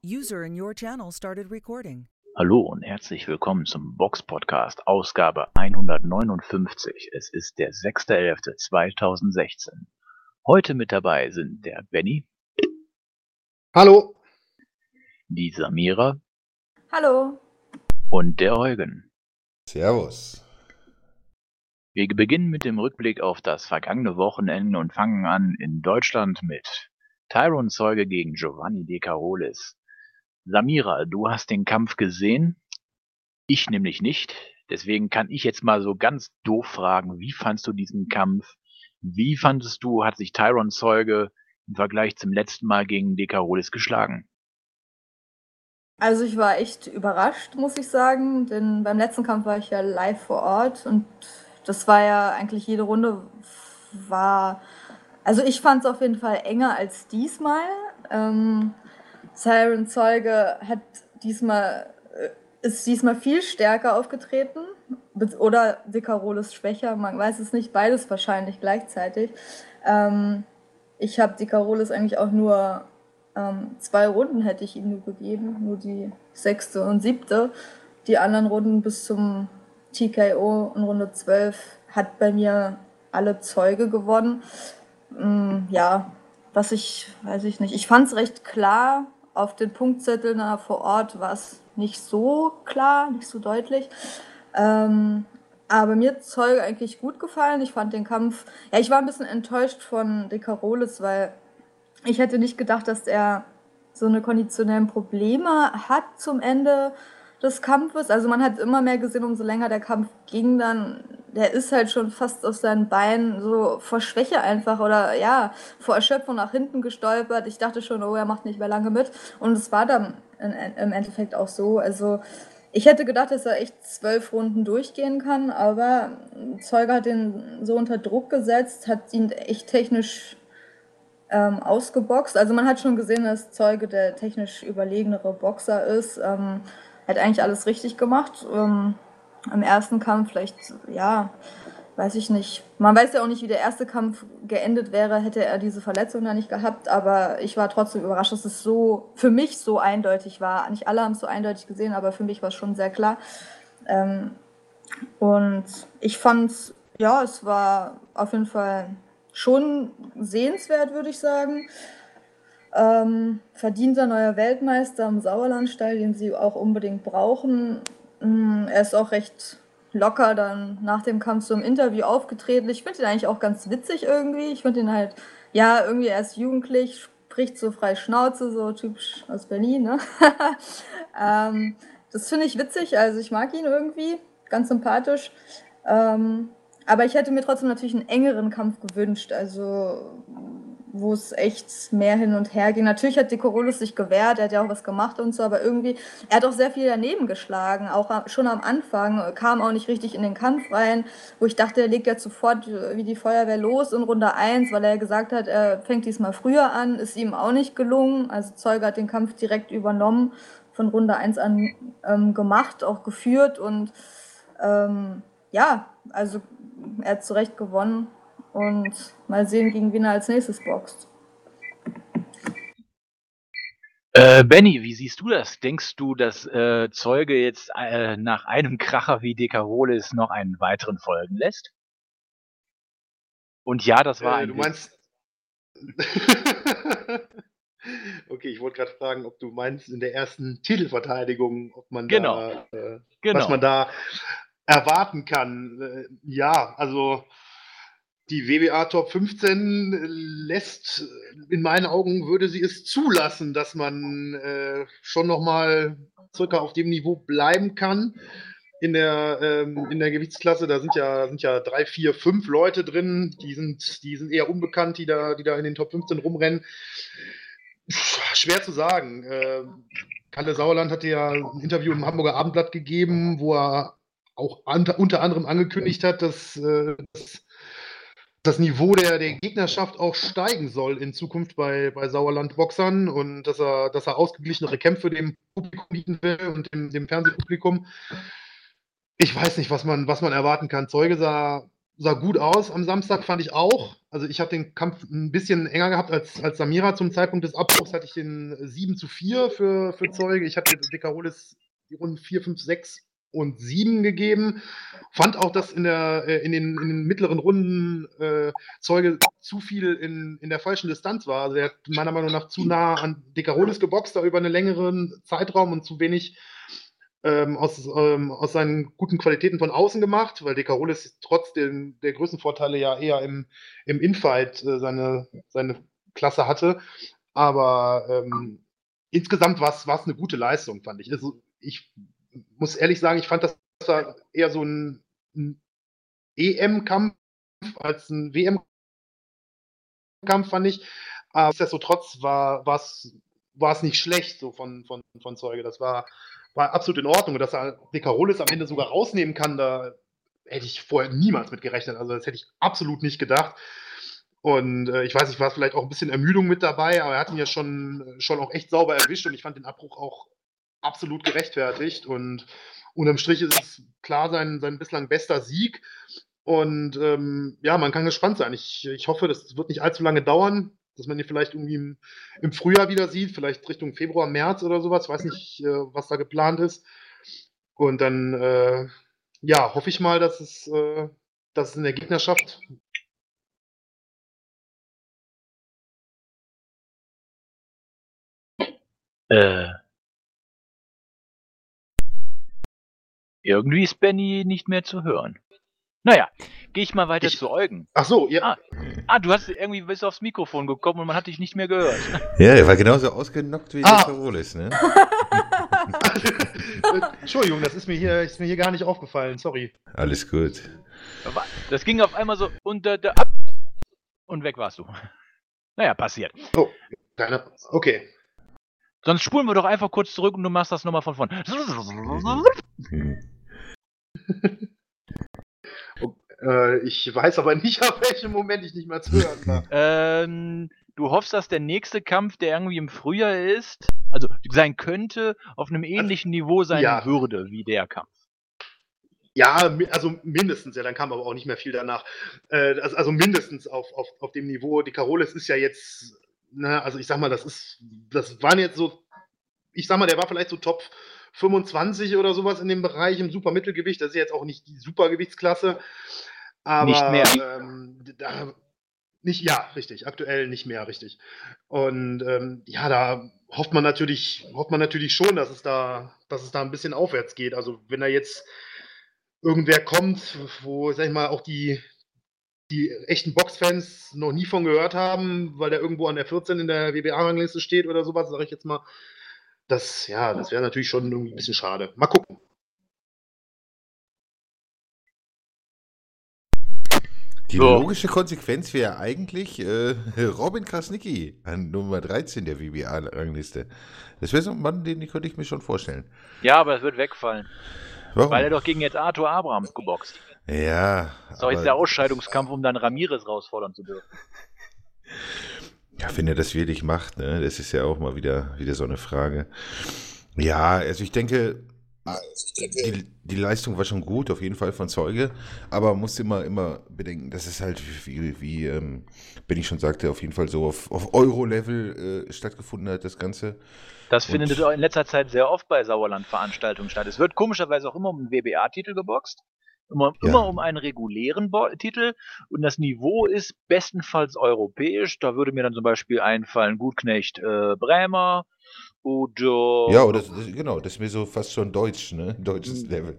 User in your channel started recording. Hallo und herzlich willkommen zum Box-Podcast, Ausgabe 159. Es ist der 6.11.2016. Heute mit dabei sind der Benny, Hallo. die Samira Hallo. und der Eugen. Servus. Wir beginnen mit dem Rückblick auf das vergangene Wochenende und fangen an in Deutschland mit Tyron Zeuge gegen Giovanni De Carolis. Samira, du hast den Kampf gesehen, ich nämlich nicht. Deswegen kann ich jetzt mal so ganz doof fragen, wie fandst du diesen Kampf? Wie fandest du, hat sich Tyron Zeuge im Vergleich zum letzten Mal gegen De Carolis geschlagen? Also ich war echt überrascht, muss ich sagen, denn beim letzten Kampf war ich ja live vor Ort und das war ja eigentlich jede Runde also ich fand es auf jeden Fall enger als diesmal. Tyron Zeuge ist diesmal viel stärker aufgetreten oder De Carolis schwächer, man weiß es nicht, beides wahrscheinlich gleichzeitig. Ich habe De Carolis eigentlich auch nur 2 Runden hätte ich ihm nur gegeben, nur die 6. und 7. Die anderen Runden bis zum TKO in Runde 12 hat bei mir alle Zeuge gewonnen. Ja, weiß ich nicht. Ich fand es recht klar. Auf den Punktzetteln vor Ort war es nicht so klar, nicht so deutlich. Aber mir hat Zeuge eigentlich gut gefallen. Ich fand den Kampf, ja, ich war ein bisschen enttäuscht von De Carolis, weil ich hätte nicht gedacht, dass er so eine konditionellen Probleme hat zum Ende des Kampfes. Also man hat immer mehr gesehen, umso länger der Kampf ging dann, der ist halt schon fast auf seinen Beinen so vor Schwäche einfach oder ja, vor Erschöpfung nach hinten gestolpert. Ich dachte schon, oh, er macht nicht mehr lange mit. Und es war dann im Endeffekt auch so. Also ich hätte gedacht, dass er echt 12 Runden durchgehen kann, aber Zeuge hat ihn so unter Druck gesetzt, hat ihn echt technisch ausgeboxt. Also man hat schon gesehen, dass Zeuge der technisch überlegenere Boxer ist. Hat eigentlich alles richtig gemacht. Im ersten Kampf vielleicht, ja, weiß ich nicht. Man weiß ja auch nicht, wie der erste Kampf geendet wäre, hätte er diese Verletzung da nicht gehabt. Aber ich war trotzdem überrascht, dass es so für mich so eindeutig war. Nicht alle haben es so eindeutig gesehen, aber für mich war es schon sehr klar. Und ich fand, ja, es war auf jeden Fall schon sehenswert, würde ich sagen. Verdienter neuer Weltmeister im Sauerlandstall, den sie auch unbedingt brauchen. Er ist auch recht locker dann nach dem Kampf so im Interview aufgetreten. Ich finde ihn eigentlich auch ganz witzig irgendwie. Ich finde ihn halt, ja, irgendwie er ist jugendlich, spricht so frei Schnauze, so typisch aus Berlin, ne? Das finde ich witzig, also ich mag ihn irgendwie, ganz sympathisch. Aber ich hätte mir trotzdem natürlich einen engeren Kampf gewünscht, also wo es echt mehr hin und her ging. Natürlich hat De Carolis sich gewehrt, er hat ja auch was gemacht und so, aber irgendwie, er hat auch sehr viel daneben geschlagen, auch schon am Anfang, kam auch nicht richtig in den Kampf rein, wo ich dachte, er legt jetzt sofort wie die Feuerwehr los in Runde 1, weil er gesagt hat, er fängt diesmal früher an, ist ihm auch nicht gelungen, also Zeuge hat den Kampf direkt übernommen, von Runde 1 an gemacht, auch geführt und ja, also er hat zu Recht gewonnen. Und mal sehen, gegen wen er als nächstes boxt. Benny, wie siehst du das? Denkst du, dass Zeuge jetzt nach einem Kracher wie De Carolis noch einen weiteren folgen lässt? Und ja, das war ein Du Witz. meinst. Okay, ich wollte gerade fragen, ob du meinst in der ersten Titelverteidigung, ob man Genau. was man da erwarten kann. Ja, also die WBA Top 15 lässt, in meinen Augen, würde sie es zulassen, dass man schon nochmal circa auf dem Niveau bleiben kann. In der Gewichtsklasse, da sind ja 3, 4, 5 Leute drin, die sind eher unbekannt, die da in den Top 15 rumrennen. Schwer zu sagen. Kalle Sauerland hatte ja ein Interview im Hamburger Abendblatt gegeben, wo er auch unter anderem angekündigt hat, dass das Niveau der Gegnerschaft auch steigen soll in Zukunft bei Sauerland-Boxern und dass er ausgeglichenere Kämpfe dem Publikum bieten will und dem Fernsehpublikum. Ich weiß nicht, was man erwarten kann. Zeuge sah sah gut aus am Samstag, fand ich auch. Also ich habe den Kampf ein bisschen enger gehabt als Samira. Zum Zeitpunkt des Abbruchs hatte ich den 7:4 für Zeuge. Ich hatte De Carolis die Runden 4, 5, 6 und 7 gegeben. Fand auch, dass in den mittleren Runden Zeuge zu viel in der falschen Distanz war. Also er hat meiner Meinung nach zu nah an De Carolis geboxt, da über einen längeren Zeitraum und zu wenig aus seinen guten Qualitäten von außen gemacht, weil De Carolis trotz der Größenvorteile ja eher im Infight seine Klasse hatte. Aber insgesamt war es eine gute Leistung, fand ich. Also ich muss ehrlich sagen, ich fand, das war eher so ein EM-Kampf als ein WM-Kampf, fand ich. Aber nichtsdestotrotz war es nicht schlecht so von Zeuge. Das war absolut in Ordnung. Und dass er De Carolis am Ende sogar rausnehmen kann, da hätte ich vorher niemals mit gerechnet. Also das hätte ich absolut nicht gedacht. Und ich weiß nicht, war vielleicht auch ein bisschen Ermüdung mit dabei, aber er hat ihn ja schon auch echt sauber erwischt und ich fand den Abbruch auch absolut gerechtfertigt. Und unterm Strich ist es klar sein bislang bester Sieg. Und ja, man kann gespannt sein. Ich hoffe, das wird nicht allzu lange dauern, dass man ihn vielleicht irgendwie im Frühjahr wieder sieht, vielleicht Richtung Februar, März oder sowas. Ich weiß nicht, was da geplant ist. Und dann ja, hoffe ich mal, dass es in der Gegnerschaft Irgendwie ist Benny nicht mehr zu hören. Naja, gehe ich mal weiter zu Eugen. Ach so, ja. Du hast irgendwie bis aufs Mikrofon gekommen und man hat dich nicht mehr gehört. Ja, er war genauso ausgenockt wie der Carolis, ne? Entschuldigung, das ist mir hier gar nicht aufgefallen, sorry. Alles gut. Das ging auf einmal so unter der ab und weg warst du. Naja, passiert. Oh, okay. Sonst spulen wir doch einfach kurz zurück und du machst das nochmal von vorne. Ich weiß aber nicht, auf welchem Moment ich nicht mehr zu hören war. Du hoffst, dass der nächste Kampf, der irgendwie im Frühjahr ist, also sein könnte, auf einem ähnlichen Niveau sein würde wie der Kampf. Ja, also mindestens, ja, dann kam aber auch nicht mehr viel danach. Also mindestens auf dem Niveau. Die Carolis ist ja jetzt, also ich sag mal, das waren jetzt so, ich sag mal, der war vielleicht so Top 25 oder sowas in dem Bereich im Supermittelgewicht. Das ist jetzt auch nicht die Supergewichtsklasse. Aber nicht mehr. Ja, richtig. Aktuell nicht mehr, richtig. Und ja, da hofft man natürlich schon, dass es da ein bisschen aufwärts geht. Also wenn da jetzt irgendwer kommt, wo, sag ich mal, auch die echten Boxfans noch nie von gehört haben, weil der irgendwo an der 14 in der WBA-Rangliste steht oder sowas, sage ich jetzt mal, das wäre natürlich schon irgendwie ein bisschen schade. Mal gucken. Die logische Konsequenz wäre eigentlich Robin Krasnicki an Nummer 13 der WBA-Rangliste. Das wäre so ein Mann, den könnte ich mir schon vorstellen. Ja, aber es wird wegfallen. Warum? Weil er doch gegen jetzt Arthur Abrahams geboxt. Ja. Das ist doch jetzt der Ausscheidungskampf, um dann Ramirez herausfordern zu dürfen. Ja, wenn er das wirklich macht, ne? Das ist ja auch mal wieder so eine Frage. Ja, also ich denke, die Leistung war schon gut, auf jeden Fall von Zeuge, aber man muss immer bedenken, dass es halt, wie Benny schon sagte, auf jeden Fall so auf Euro-Level stattgefunden hat, das Ganze. Das findet in letzter Zeit sehr oft bei Sauerland-Veranstaltungen statt. Es wird komischerweise auch immer um einen WBA-Titel geboxt, immer um einen regulären Titel und das Niveau ist bestenfalls europäisch. Da würde mir dann zum Beispiel einfallen Gutknecht Brämer oder... Ja, oder genau, das ist mir so fast schon deutsch, ne? Deutsches Level.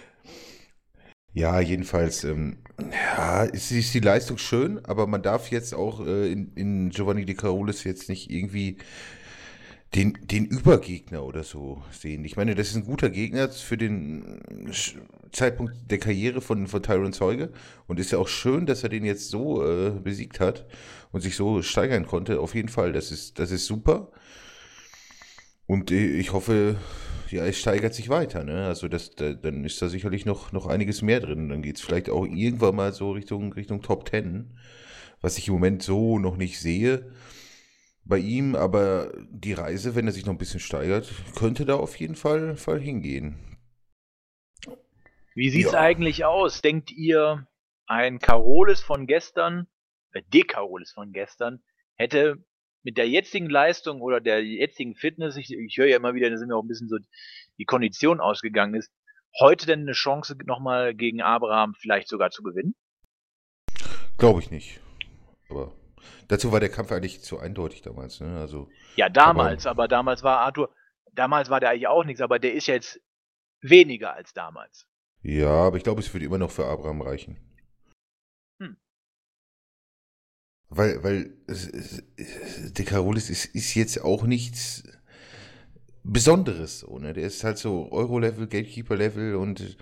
Ja, jedenfalls, ist die Leistung schön, aber man darf jetzt auch in Giovanni De Carolis jetzt nicht irgendwie den Übergegner oder so sehen. Ich meine, das ist ein guter Gegner für den Zeitpunkt der Karriere von Tyron Zeuge und ist ja auch schön, dass er den jetzt so besiegt hat und sich so steigern konnte. Auf jeden Fall, das ist super. Und ich hoffe, ja, es steigert sich weiter, ne? Also dann ist da sicherlich noch einiges mehr drin. Dann geht es vielleicht auch irgendwann mal so Richtung Top 10, was ich im Moment so noch nicht sehe bei ihm, aber die Reise, wenn er sich noch ein bisschen steigert, könnte da auf jeden Fall hingehen. Wie sieht's eigentlich aus? Denkt ihr, ein Carolis von gestern, De Carolis von gestern, hätte mit der jetzigen Leistung oder der jetzigen Fitness, ich höre ja immer wieder, dass mir auch ein bisschen so die Kondition ausgegangen ist, heute denn eine Chance nochmal gegen Abraham vielleicht sogar zu gewinnen? Glaube ich nicht. Aber dazu war der Kampf eigentlich zu eindeutig damals. Ne? Also, Ja, damals, aber damals war Arthur, damals war der eigentlich auch nichts, aber der ist ja jetzt weniger als damals. ja, aber ich glaube, es würde immer noch für Abraham reichen. Hm. Weil De Carolis ist jetzt auch nichts Besonderes. So, ne? Der ist halt so Euro-Level, Gatekeeper-Level und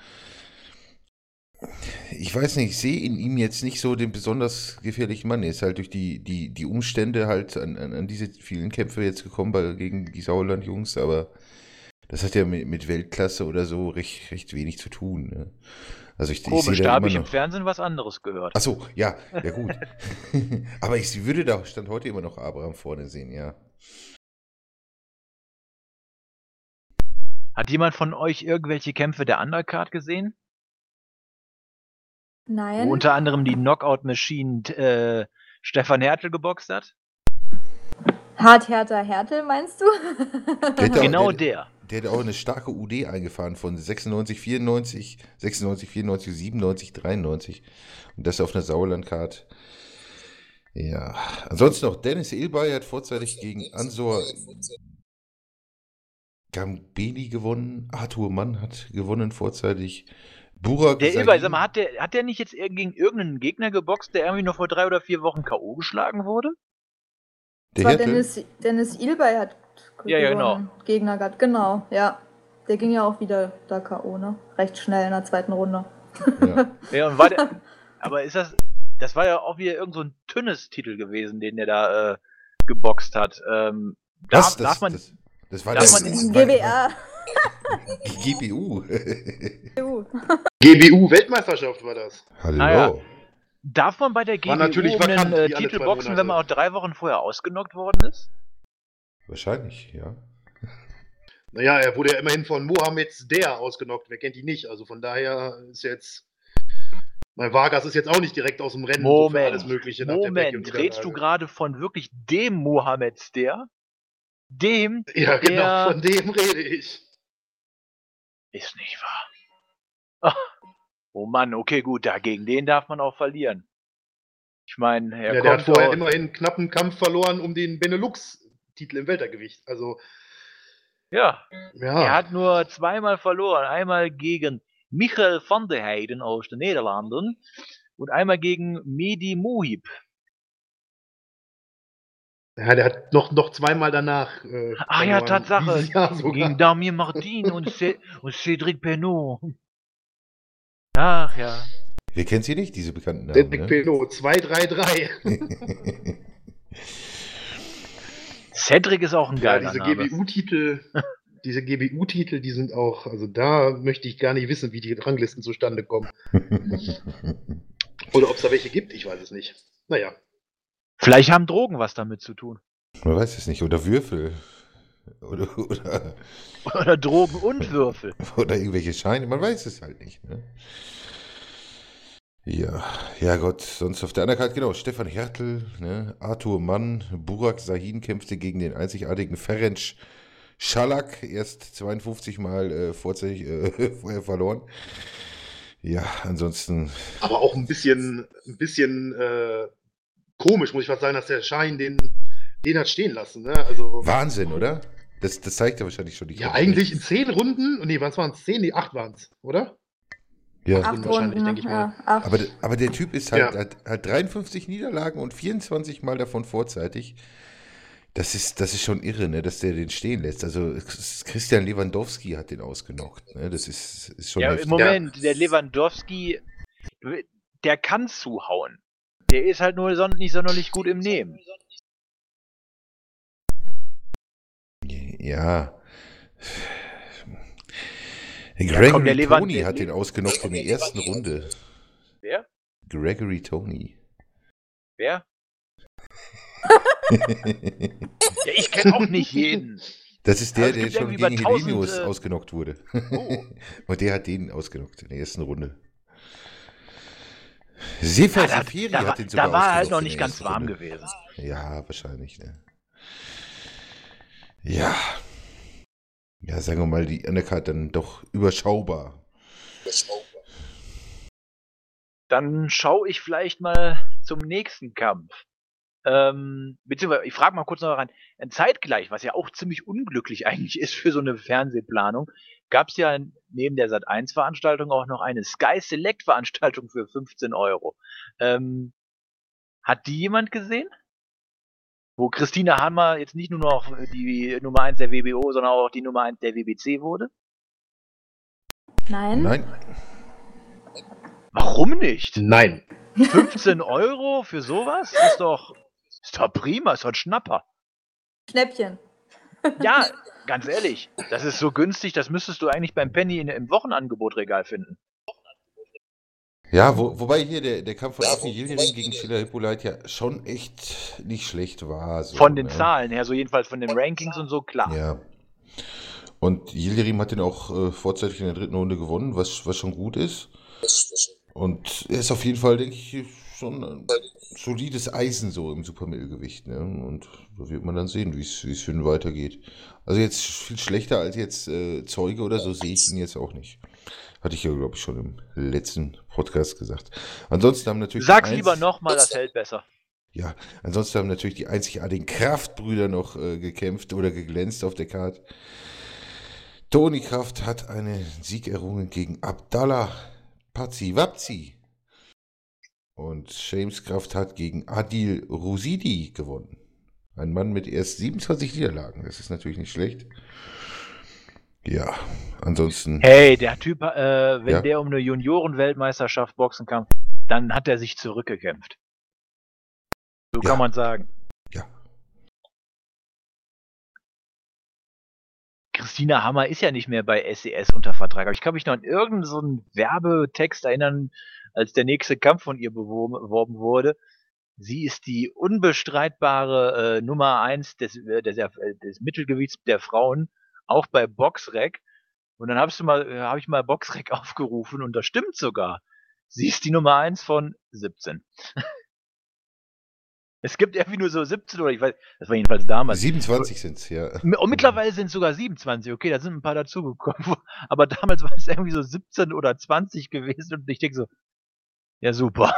ich weiß nicht, ich sehe in ihm jetzt nicht so den besonders gefährlichen Mann. Er ist halt durch die Umstände halt an diese vielen Kämpfe jetzt gekommen gegen die Sauerland-Jungs, aber das hat ja mit Weltklasse oder so recht wenig zu tun. Ne? Also ich sehe Komisch, da da habe immer ich im noch. Fernsehen was anderes gehört. Ach so, ja gut. Aber ich würde da Stand heute immer noch Abraham vorne sehen, ja. Hat jemand von euch irgendwelche Kämpfe der Undercard gesehen? Wo Nein. unter anderem die Knockout-Machine Stefan Hertel geboxt hat? Hertha Hertel, meinst du? Genau der. Der hat auch eine starke UD eingefahren von 96, 94, 96, 94, 97, 93. Und das auf einer Sauerland-Card. Ja. Ansonsten noch Dennis Ilbay hat vorzeitig gegen Ansor Gambeni gewonnen. Arthur Mann hat gewonnen vorzeitig. Burak Der Sahin- Ilbay, sag mal, hat der nicht jetzt gegen irgendeinen Gegner geboxt, der irgendwie noch vor 3 oder 4 Wochen K.O. geschlagen wurde? Der Das war Hertel? Dennis Ilbay hat Ja, gewonnen, Gegner gehabt. Genau, ja. Der ging ja auch wieder da K.O., ne? Recht schnell in der zweiten Runde. Ja. Ja, und war der, aber das war ja auch wieder irgend so ein Tünnes-Titel gewesen, den der da geboxt hat. Was? Darf man, Das war darf der man- GBA. GBU. GBU-Weltmeisterschaft war das. Hallo. Ah, ja. Darf man bei der GBU natürlich um vakant, einen wie alle Titel 2 boxen, Monate. wenn man auch 3 Wochen vorher ausgenockt worden ist? Wahrscheinlich, ja. Naja, er wurde ja immerhin von Mohamed Der ausgenockt. Wer kennt ihn nicht? Also von daher ist jetzt. Mein Vargas ist jetzt auch nicht direkt aus dem Rennen so für alles Mögliche nach der Beck- und Moment, redest du Niederlage. gerade von wirklich dem Mohammed Ster? Dem, Ja, genau, der von dem rede ich. ist nicht wahr. Ach, oh Mann, okay, gut, gegen den darf man auch verlieren. Ich meine, er Ja, der hat kommt vorher doch, immerhin einen knappen Kampf verloren um den Benelux-Titel im Weltergewicht. Also, ja, ja. er hat nur 2-mal verloren. Einmal gegen Michael van der Heijden aus den Niederlanden und einmal gegen Mehdi Mohib. Ja, der hat noch zweimal danach. Ah ja, verloren. Tatsache. Dieses Jahr sogar. Gegen Damien Martin und Cédric Pernot. Ach ja. Wer kennt sie nicht, diese bekannten Namen? Cedric Ne? Peno, 2-3-3. Cedric ist auch ein Ja, geiler diese Name. GBU-Titel, die sind auch, also da möchte ich gar nicht wissen, wie die Ranglisten zustande kommen. Oder ob es da welche gibt, ich weiß es nicht. Naja. Vielleicht haben Drogen was damit zu tun. Man weiß es nicht. Oder Würfel. Oder Oder Drogen und Würfel. irgendwelche Scheine. Man weiß es halt nicht. Ne? Ja Gott. Sonst auf der anderen Karte, genau, Stefan Hertel, ne? Arthur Mann, Burak Sahin kämpfte gegen den einzigartigen Ferenc Schalak. Erst 52 Mal vorzeitig vorher verloren. Ja, ansonsten. Aber auch ein bisschen komisch, muss ich fast sagen, dass der Schein den hat stehen lassen. Ne? Also, Wahnsinn, oder? Das zeigt ja wahrscheinlich schon die ja, Kraft. eigentlich in 10 Runden, nee, was waren es? 10? Nee, 8 waren es, oder? Ja. 8 wahrscheinlich, Runden, denke ich mal. ja. 8. Aber der Typ ist halt, Ja. hat 53 Niederlagen und 24 Mal davon vorzeitig. Das ist schon irre, ne, dass der den stehen lässt. Also Christian Lewandowski hat den ausgenockt. Ne? Das ist schon Ja, heftig. im Moment, der Lewandowski, der kann zuhauen. Der ist halt nur nicht sonderlich gut im Nehmen. Ja. komm, Gregory der Lewand- Tony hat den ausgenockt in der ersten Runde. Wer? Gregory Tony. Wer? Ja, ich kenne auch nicht jeden. Das ist der, Also es der gibt schon irgendwie über gegen 1000, Helenius ausgenockt wurde. Oh. Und der hat den ausgenockt in der ersten Runde. Sefer da, Seferi da, hat den da sogar war er halt ausgenockt noch in nicht der ganz ersten warm Runde. gewesen. Ja, wahrscheinlich, ne? Ja. Ja, sagen wir mal, die Undercard dann doch überschaubar. Dann schaue ich vielleicht mal zum nächsten Kampf. Beziehungsweise, ich frage mal kurz noch rein. Zeitgleich, was ja auch ziemlich unglücklich eigentlich ist für so eine Fernsehplanung, gab es ja neben der Sat.1-Veranstaltung auch noch eine Sky Select-Veranstaltung für 15 Euro. Hat die jemand gesehen? Wo Christina Hammer jetzt nicht nur noch die Nummer 1 der WBO, sondern auch die Nummer 1 der WBC wurde? Nein? Nein, Warum nicht? Nein. 15 Euro für sowas? Ist doch prima, ist doch ein Schnapper. Schnäppchen. Ja, ganz ehrlich, das ist so günstig, das müsstest du eigentlich beim Penny im Wochenangebotregal finden. ja, wobei hier der Kampf von Afni Yildirim gegen Sheila Hippolyte ja schon echt nicht schlecht war. So, Von den ne? Zahlen her, so jedenfalls von den Rankings und so, klar. Ja. Und Yildirim hat den auch vorzeitig in der dritten Runde gewonnen, was schon gut ist. Und er ist auf jeden Fall, denke ich, schon ein solides Eisen so im Supermittelgewicht. Ne? Und da wird man dann sehen, wie es für ihn weitergeht. Also jetzt viel schlechter als jetzt Zeuge oder so sehe ich ihn jetzt auch nicht. Hatte ich ja, glaube ich, schon im letzten Podcast gesagt. Ansonsten haben natürlich Sag's lieber nochmal, das hält besser. Ja, ansonsten haben natürlich die einzigartigen Kraftbrüder noch gekämpft oder geglänzt auf der Karte. Toni Kraft hat einen Sieg errungen gegen Abdallah Pazi-Wapzi. Und James Kraft hat gegen Adil Rusidi gewonnen. Ein Mann mit erst 27 Niederlagen. Das ist natürlich nicht schlecht. Ja, ansonsten. Hey, der Typ, wenn Ja. der um eine Junioren-Weltmeisterschaft boxen kann, dann hat er sich zurückgekämpft. So Ja. kann man sagen. Ja. Christina Hammer ist ja nicht mehr bei SES unter Vertrag. Aber ich kann mich noch an irgendeinen so einen Werbetext erinnern, als der nächste Kampf von ihr beworben wurde. Sie ist die unbestreitbare Nummer 1 des Mittelgewichts der Frauen, auch bei Boxrec. Und dann habe ich mal Boxrec aufgerufen und das stimmt sogar. Sie ist die Nummer 1 von 17. Es gibt irgendwie nur so 17 oder ich weiß, das war jedenfalls damals. 27 sind es, ja. Und mittlerweile sind es sogar 27, okay, da sind ein paar dazugekommen. Aber damals waren es irgendwie so 17 oder 20 gewesen und ich denke so, ja super.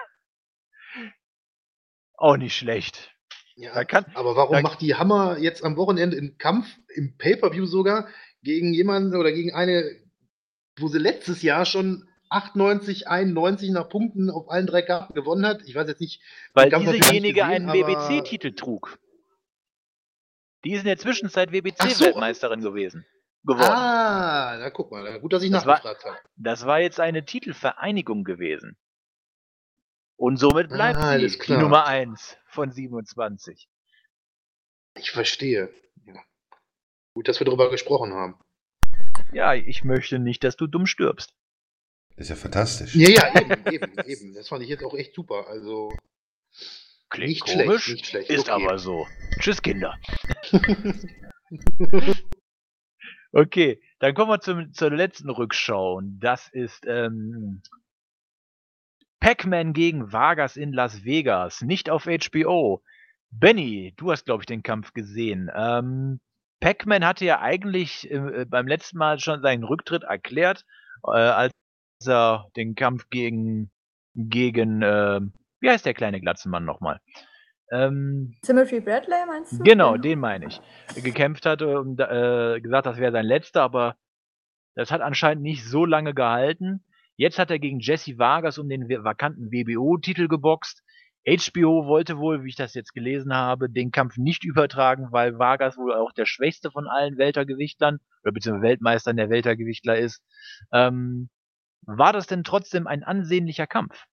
Auch nicht schlecht. Ja, da- aber warum macht die Hammer jetzt am Wochenende einen Kampf, im Pay-Per-View sogar, gegen jemanden oder gegen eine, wo sie letztes Jahr schon 98, 91 nach Punkten auf allen 3 Karten gewonnen hat? Ich weiß jetzt nicht. Weil den Kampf habe ich noch nicht diesejenige gesehen, einen aber- WBC-Titel trug. Die ist in der Zwischenzeit Ach so. WBC-Weltmeisterin geworden. Ah, na guck mal, gut, dass ich Das war- nachgefragt habe. Das war jetzt eine Titelvereinigung gewesen. Und somit bleibt Ah, sie alles die klar. Nummer 1 von 27. Ich verstehe. Ja. Gut, dass wir darüber gesprochen haben. Ja, ich möchte nicht, dass du dumm stirbst. Ist ja fantastisch. Ja, eben. Das fand ich jetzt auch echt super. Also, Klingt Nicht komisch, schlecht, nicht schlecht, ist okay. aber so. Tschüss, Kinder. Okay, dann kommen wir zur letzten Rückschau. Und das ist Pac-Man gegen Vargas in Las Vegas. Nicht auf HBO. Benny, du hast, glaube ich, den Kampf gesehen. Pac-Man hatte ja eigentlich beim letzten Mal schon seinen Rücktritt erklärt, als er den Kampf gegen wie heißt der kleine Glatzenmann nochmal? Timothy Bradley meinst du? Genau, den meine ich. Gekämpft hatte und gesagt, das wäre sein letzter, aber das hat anscheinend nicht so lange gehalten. Jetzt hat er gegen Jesse Vargas um den vakanten WBO-Titel geboxt. HBO wollte wohl, wie ich das jetzt gelesen habe, den Kampf nicht übertragen, weil Vargas wohl auch der schwächste von allen Weltergewichtlern oder beziehungsweise Weltmeistern der Weltergewichtler ist. War das denn trotzdem ein ansehnlicher Kampf?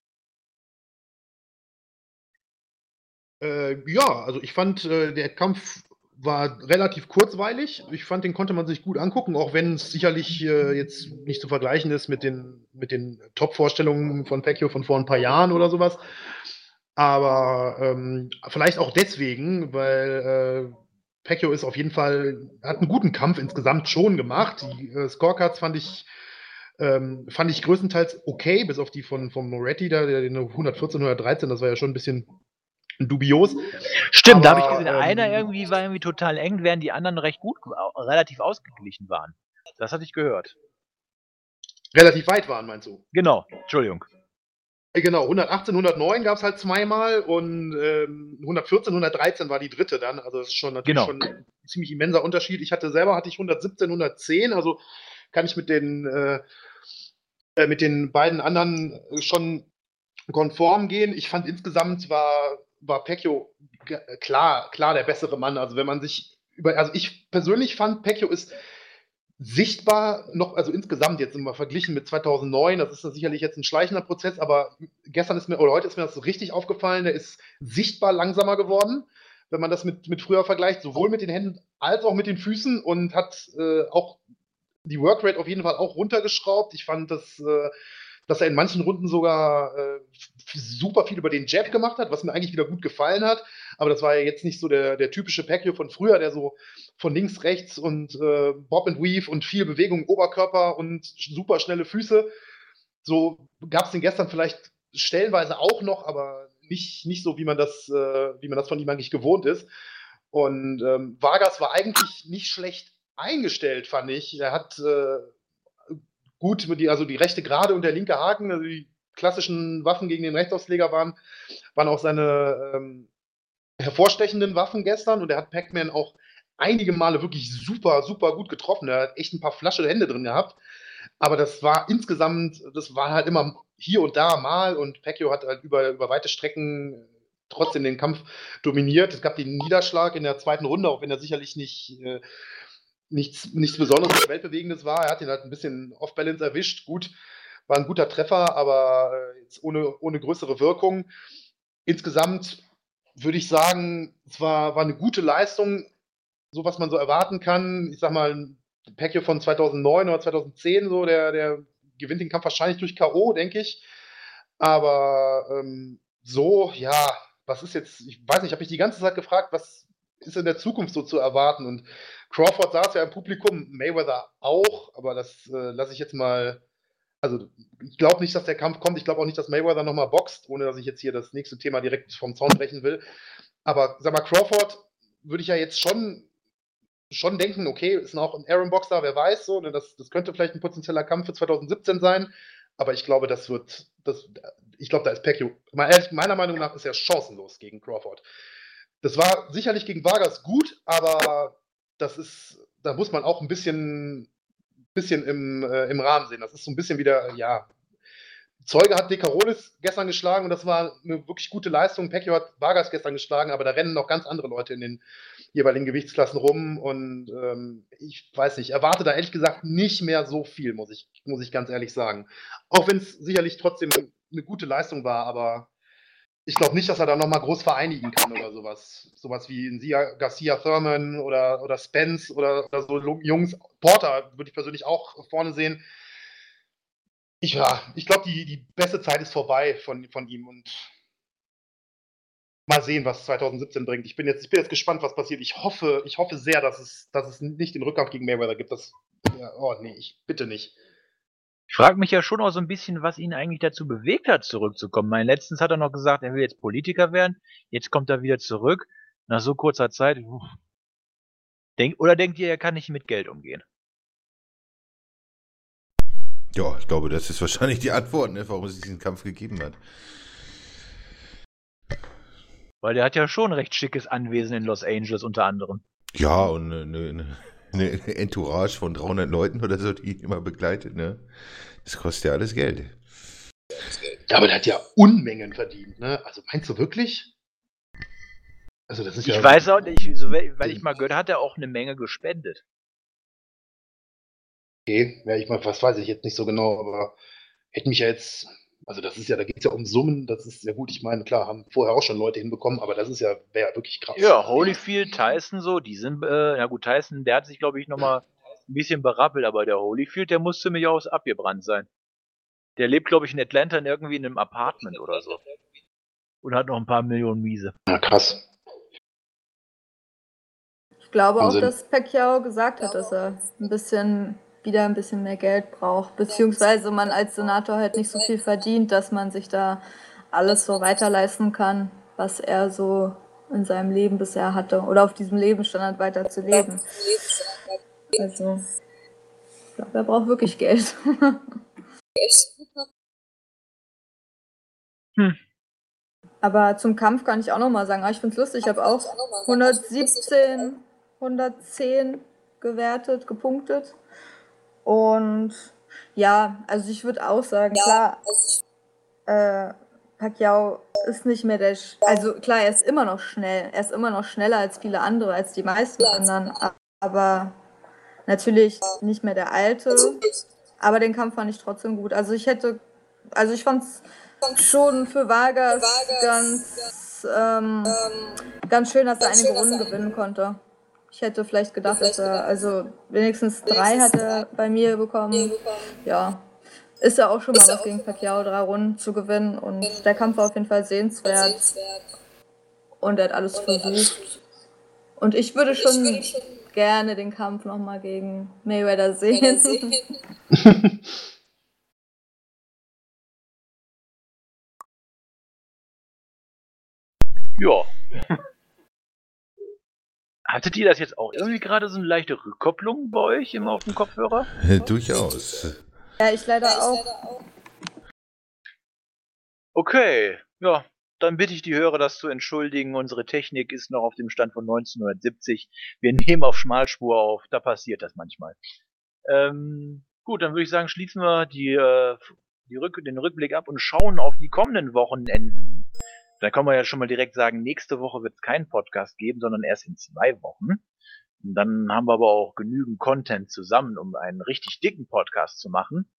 Ja, also ich fand, der Kampf war relativ kurzweilig. Ich fand, den konnte man sich gut angucken, auch wenn es sicherlich jetzt nicht zu vergleichen ist mit den Top-Vorstellungen von Pacquiao von vor ein paar Jahren oder sowas. Aber vielleicht auch deswegen, weil Pacquiao ist auf jeden Fall, hat einen guten Kampf insgesamt schon gemacht. Die Scorecards fand ich Fand ich größtenteils okay, bis auf die von Moretti, da, der 114, 113, das war ja schon ein bisschen dubios. Stimmt, da habe ich Aber, gesehen, einer irgendwie war irgendwie total eng, während die anderen recht gut, relativ ausgeglichen waren. Das hatte ich gehört. relativ weit waren, meinst du? Genau, Entschuldigung. Genau, 118, 109 gab es halt zweimal und 114, 113 war die dritte dann. Also das ist schon natürlich Genau. schon ein ziemlich immenser Unterschied. Ich hatte 117, 110, also kann ich mit den beiden anderen schon konform gehen. Ich fand insgesamt war Pecchio klar der bessere Mann. Also wenn man sich also ich persönlich fand, Pecchio ist sichtbar noch, also insgesamt jetzt immer verglichen mit 2009, das ist sicherlich jetzt ein schleichender Prozess, aber heute ist mir das so richtig aufgefallen, der ist sichtbar langsamer geworden, wenn man das mit früher vergleicht, sowohl mit den Händen als auch mit den Füßen und hat auch die Workrate auf jeden Fall auch runtergeschraubt. Ich fand, dass er in manchen Runden sogar super viel über den Jab gemacht hat, was mir eigentlich wieder gut gefallen hat. Aber das war ja jetzt nicht so der typische Pacquiao von früher, der so von links, rechts und Bob and Weave und viel Bewegung, Oberkörper und super schnelle Füße. So gab es den gestern vielleicht stellenweise auch noch, aber nicht so, wie man das von ihm eigentlich gewohnt ist. Und Vargas war eigentlich nicht schlecht eingestellt, fand ich. Er hat gut, die rechte Gerade und der linke Haken, also die klassischen Waffen gegen den Rechtsausleger waren auch seine hervorstechenden Waffen gestern und er hat Pac-Man auch einige Male wirklich super, super gut getroffen. Er hat echt ein paar flasche Hände drin gehabt. Aber das war halt immer hier und da mal und Pacquiao hat halt über weite Strecken trotzdem den Kampf dominiert. Es gab den Niederschlag in der zweiten Runde, auch wenn er sicherlich nichts Besonderes, Weltbewegendes war. Er hat ihn halt ein bisschen off-balance erwischt. Gut, war ein guter Treffer, aber jetzt ohne größere Wirkung. Insgesamt würde ich sagen, es war eine gute Leistung, so was man so erwarten kann. Ich sag mal, Pacquiao von 2009 oder 2010, so, der gewinnt den Kampf wahrscheinlich durch K.O., denke ich. Aber so, ja, was ist jetzt, ich weiß nicht, ich habe mich die ganze Zeit gefragt, was ist in der Zukunft so zu erwarten? Und Crawford saß ja im Publikum, Mayweather auch, aber das lasse ich jetzt mal. Also, ich glaube nicht, dass der Kampf kommt. Ich glaube auch nicht, dass Mayweather nochmal boxt, ohne dass ich jetzt hier das nächste Thema direkt vom Zaun brechen will. Aber sag mal, Crawford würde ich ja jetzt schon denken, okay, ist auch ein Aaron-Boxer, wer weiß so, ne, das könnte vielleicht ein potenzieller Kampf für 2017 sein. Aber ich glaube, da ist Pacquiao, meiner Meinung nach ist er chancenlos gegen Crawford. Das war sicherlich gegen Vargas gut, aber da muss man auch ein bisschen im Rahmen sehen. Das ist so ein bisschen wieder, ja. Zeuge hat De Carolis gestern geschlagen und das war eine wirklich gute Leistung. Pacquiao hat Vargas gestern geschlagen, aber da rennen noch ganz andere Leute in den jeweiligen Gewichtsklassen rum und ich weiß nicht, erwarte da ehrlich gesagt nicht mehr so viel, muss ich ganz ehrlich sagen. Auch wenn es sicherlich trotzdem eine gute Leistung war, aber ich glaube nicht, dass er da nochmal groß vereinigen kann oder sowas. Sowas wie ein Garcia Thurman oder Spence oder so Jungs. Porter würde ich persönlich auch vorne sehen. Ich glaube, die beste Zeit ist vorbei von ihm und mal sehen, was 2017 bringt. Ich bin jetzt gespannt, was passiert. Ich hoffe sehr, dass es nicht den Rückkampf gegen Mayweather gibt. Bitte nicht. Ich frage mich ja schon auch so ein bisschen, was ihn eigentlich dazu bewegt hat, zurückzukommen. Letztens hat er noch gesagt, er will jetzt Politiker werden. Jetzt kommt er wieder zurück. Nach so kurzer Zeit. Denkt ihr, er kann nicht mit Geld umgehen? Ja, ich glaube, das ist wahrscheinlich die Antwort, ne, warum es diesen Kampf gegeben hat. Weil der hat ja schon ein recht schickes Anwesen in Los Angeles unter anderem. Ja, und eine Entourage von 300 Leuten oder so, die ihn immer begleitet, ne? Das kostet ja alles Geld. Ja, aber der hat ja Unmengen verdient, ne? Also meinst du wirklich? Also das ist Ich weiß auch nicht, weil ich mal gehört, hat er auch eine Menge gespendet. Okay, was weiß ich jetzt nicht so genau, aber hätte mich ja jetzt, also da geht es ja um Summen, das ist ja gut, ich meine, klar, haben vorher auch schon Leute hinbekommen, aber das wäre ja wirklich krass. Ja, Holyfield, Tyson so, die sind, ja gut, Tyson, der hat sich, glaube ich, nochmal ein bisschen berappelt, aber der Holyfield, der muss ziemlich abgebrannt sein. Der lebt, glaube ich, in Atlanta irgendwie in einem Apartment oder so. Und hat noch ein paar Millionen Miese. Ja, krass. Ich glaube Wahnsinn. auch, dass Pacquiao gesagt hat, dass er ein bisschen wieder ein bisschen mehr Geld braucht, beziehungsweise man als Senator halt nicht so viel verdient, dass man sich da alles so weiterleisten kann, was er so in seinem Leben bisher hatte oder auf diesem Lebensstandard weiter zu leben. Also, ich glaube, er braucht wirklich Geld. Aber zum Kampf kann ich auch noch mal sagen, ich finde es lustig, ich habe auch 117, 110 gewertet, gepunktet. Und ja, also ich würde auch sagen, klar, Pacquiao ist nicht mehr also klar, er ist immer noch schnell. Er ist immer noch schneller als viele andere, als die meisten anderen. Aber natürlich nicht mehr der Alte. Aber den Kampf fand ich trotzdem gut. Also ich fand es schon für Vargas ganz schön, dass er einige Runden gewinnen konnte. Ich hätte vielleicht gedacht, dass er, also wenigstens 3 hat er bei mir bekommen. Ja, ist ja auch schon mal was gegen Pacquiao, 3 Runden zu gewinnen. Und der Kampf war auf jeden Fall sehenswert. Und er hat alles versucht. Und ich würde schon gerne den Kampf nochmal gegen Mayweather sehen. Ja. Hattet ihr das jetzt auch irgendwie gerade so eine leichte Rückkopplung bei euch immer auf dem Kopfhörer? Durchaus. Ja, ich leider auch. Okay, ja, dann bitte ich die Hörer, das zu entschuldigen. Unsere Technik ist noch auf dem Stand von 1970. Wir nehmen auf Schmalspur auf, da passiert das manchmal. Gut, dann würde ich sagen, schließen wir den Rückblick ab und schauen auf die kommenden Wochenenden. Da kann man ja schon mal direkt sagen, nächste Woche wird es keinen Podcast geben, sondern erst in 2 Wochen. Und dann haben wir aber auch genügend Content zusammen, um einen richtig dicken Podcast zu machen.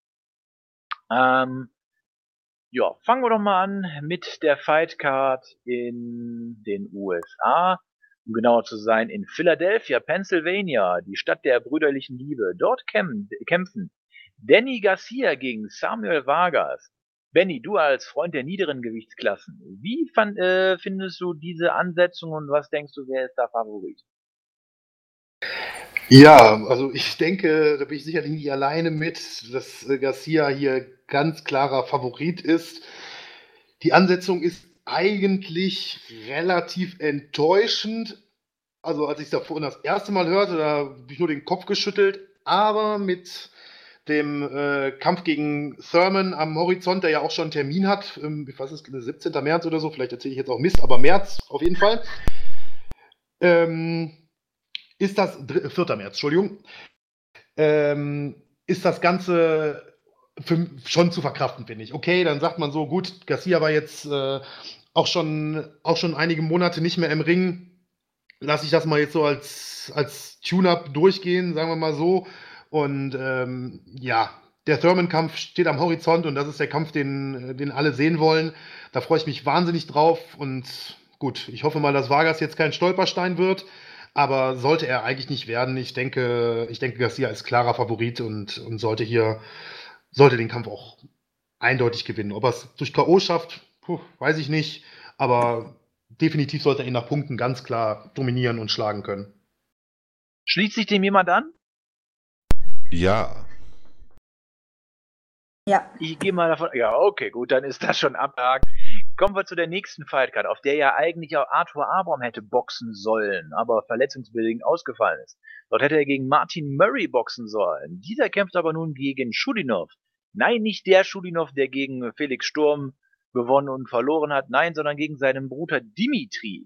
Ja, fangen wir doch mal an mit der Fightcard in den USA. Um genauer zu sein, in Philadelphia, Pennsylvania, die Stadt der brüderlichen Liebe. Dort kämpfen Danny Garcia gegen Samuel Vargas. Benny, du als Freund der niederen Gewichtsklassen, wie findest du diese Ansetzung und was denkst du, wer ist da Favorit? Ja, also ich denke, da bin ich sicherlich nicht alleine mit, dass Garcia hier ganz klarer Favorit ist. Die Ansetzung ist eigentlich relativ enttäuschend. Also als ich es davor das erste Mal hörte, da habe ich nur den Kopf geschüttelt. Aber mit dem Kampf gegen Thurman am Horizont, der ja auch schon einen Termin hat, ich weiß nicht, 17. März oder so, vielleicht erzähle ich jetzt auch Mist, aber März auf jeden Fall. Ist das 4. März, Entschuldigung, ist das Ganze schon zu verkraften, finde ich. Okay, dann sagt man so, gut, Garcia war jetzt auch schon einige Monate nicht mehr im Ring. Lasse ich das mal jetzt so als Tune-Up durchgehen, sagen wir mal so. Und ja, der Thurman-Kampf steht am Horizont und das ist der Kampf, den alle sehen wollen. Da freue ich mich wahnsinnig drauf. Und gut, ich hoffe mal, dass Vargas jetzt kein Stolperstein wird. Aber sollte er eigentlich nicht werden. Ich denke, Garcia ist klarer Favorit und sollte den Kampf auch eindeutig gewinnen. Ob er es durch K.O. schafft, weiß ich nicht. Aber definitiv sollte er ihn nach Punkten ganz klar dominieren und schlagen können. Schließt sich dem jemand an? Ja. Ja. Ich gehe mal davon. Ja, okay, gut, dann ist das schon abgehakt. Kommen wir zu der nächsten Fightcard, auf der ja eigentlich auch Arthur Abraham hätte boxen sollen, aber verletzungsbedingt ausgefallen ist. Dort hätte er gegen Martin Murray boxen sollen. Dieser kämpft aber nun gegen Shudinov. Nein, nicht der Shudinov, der gegen Felix Sturm gewonnen und verloren hat, nein, sondern gegen seinen Bruder Dimitri.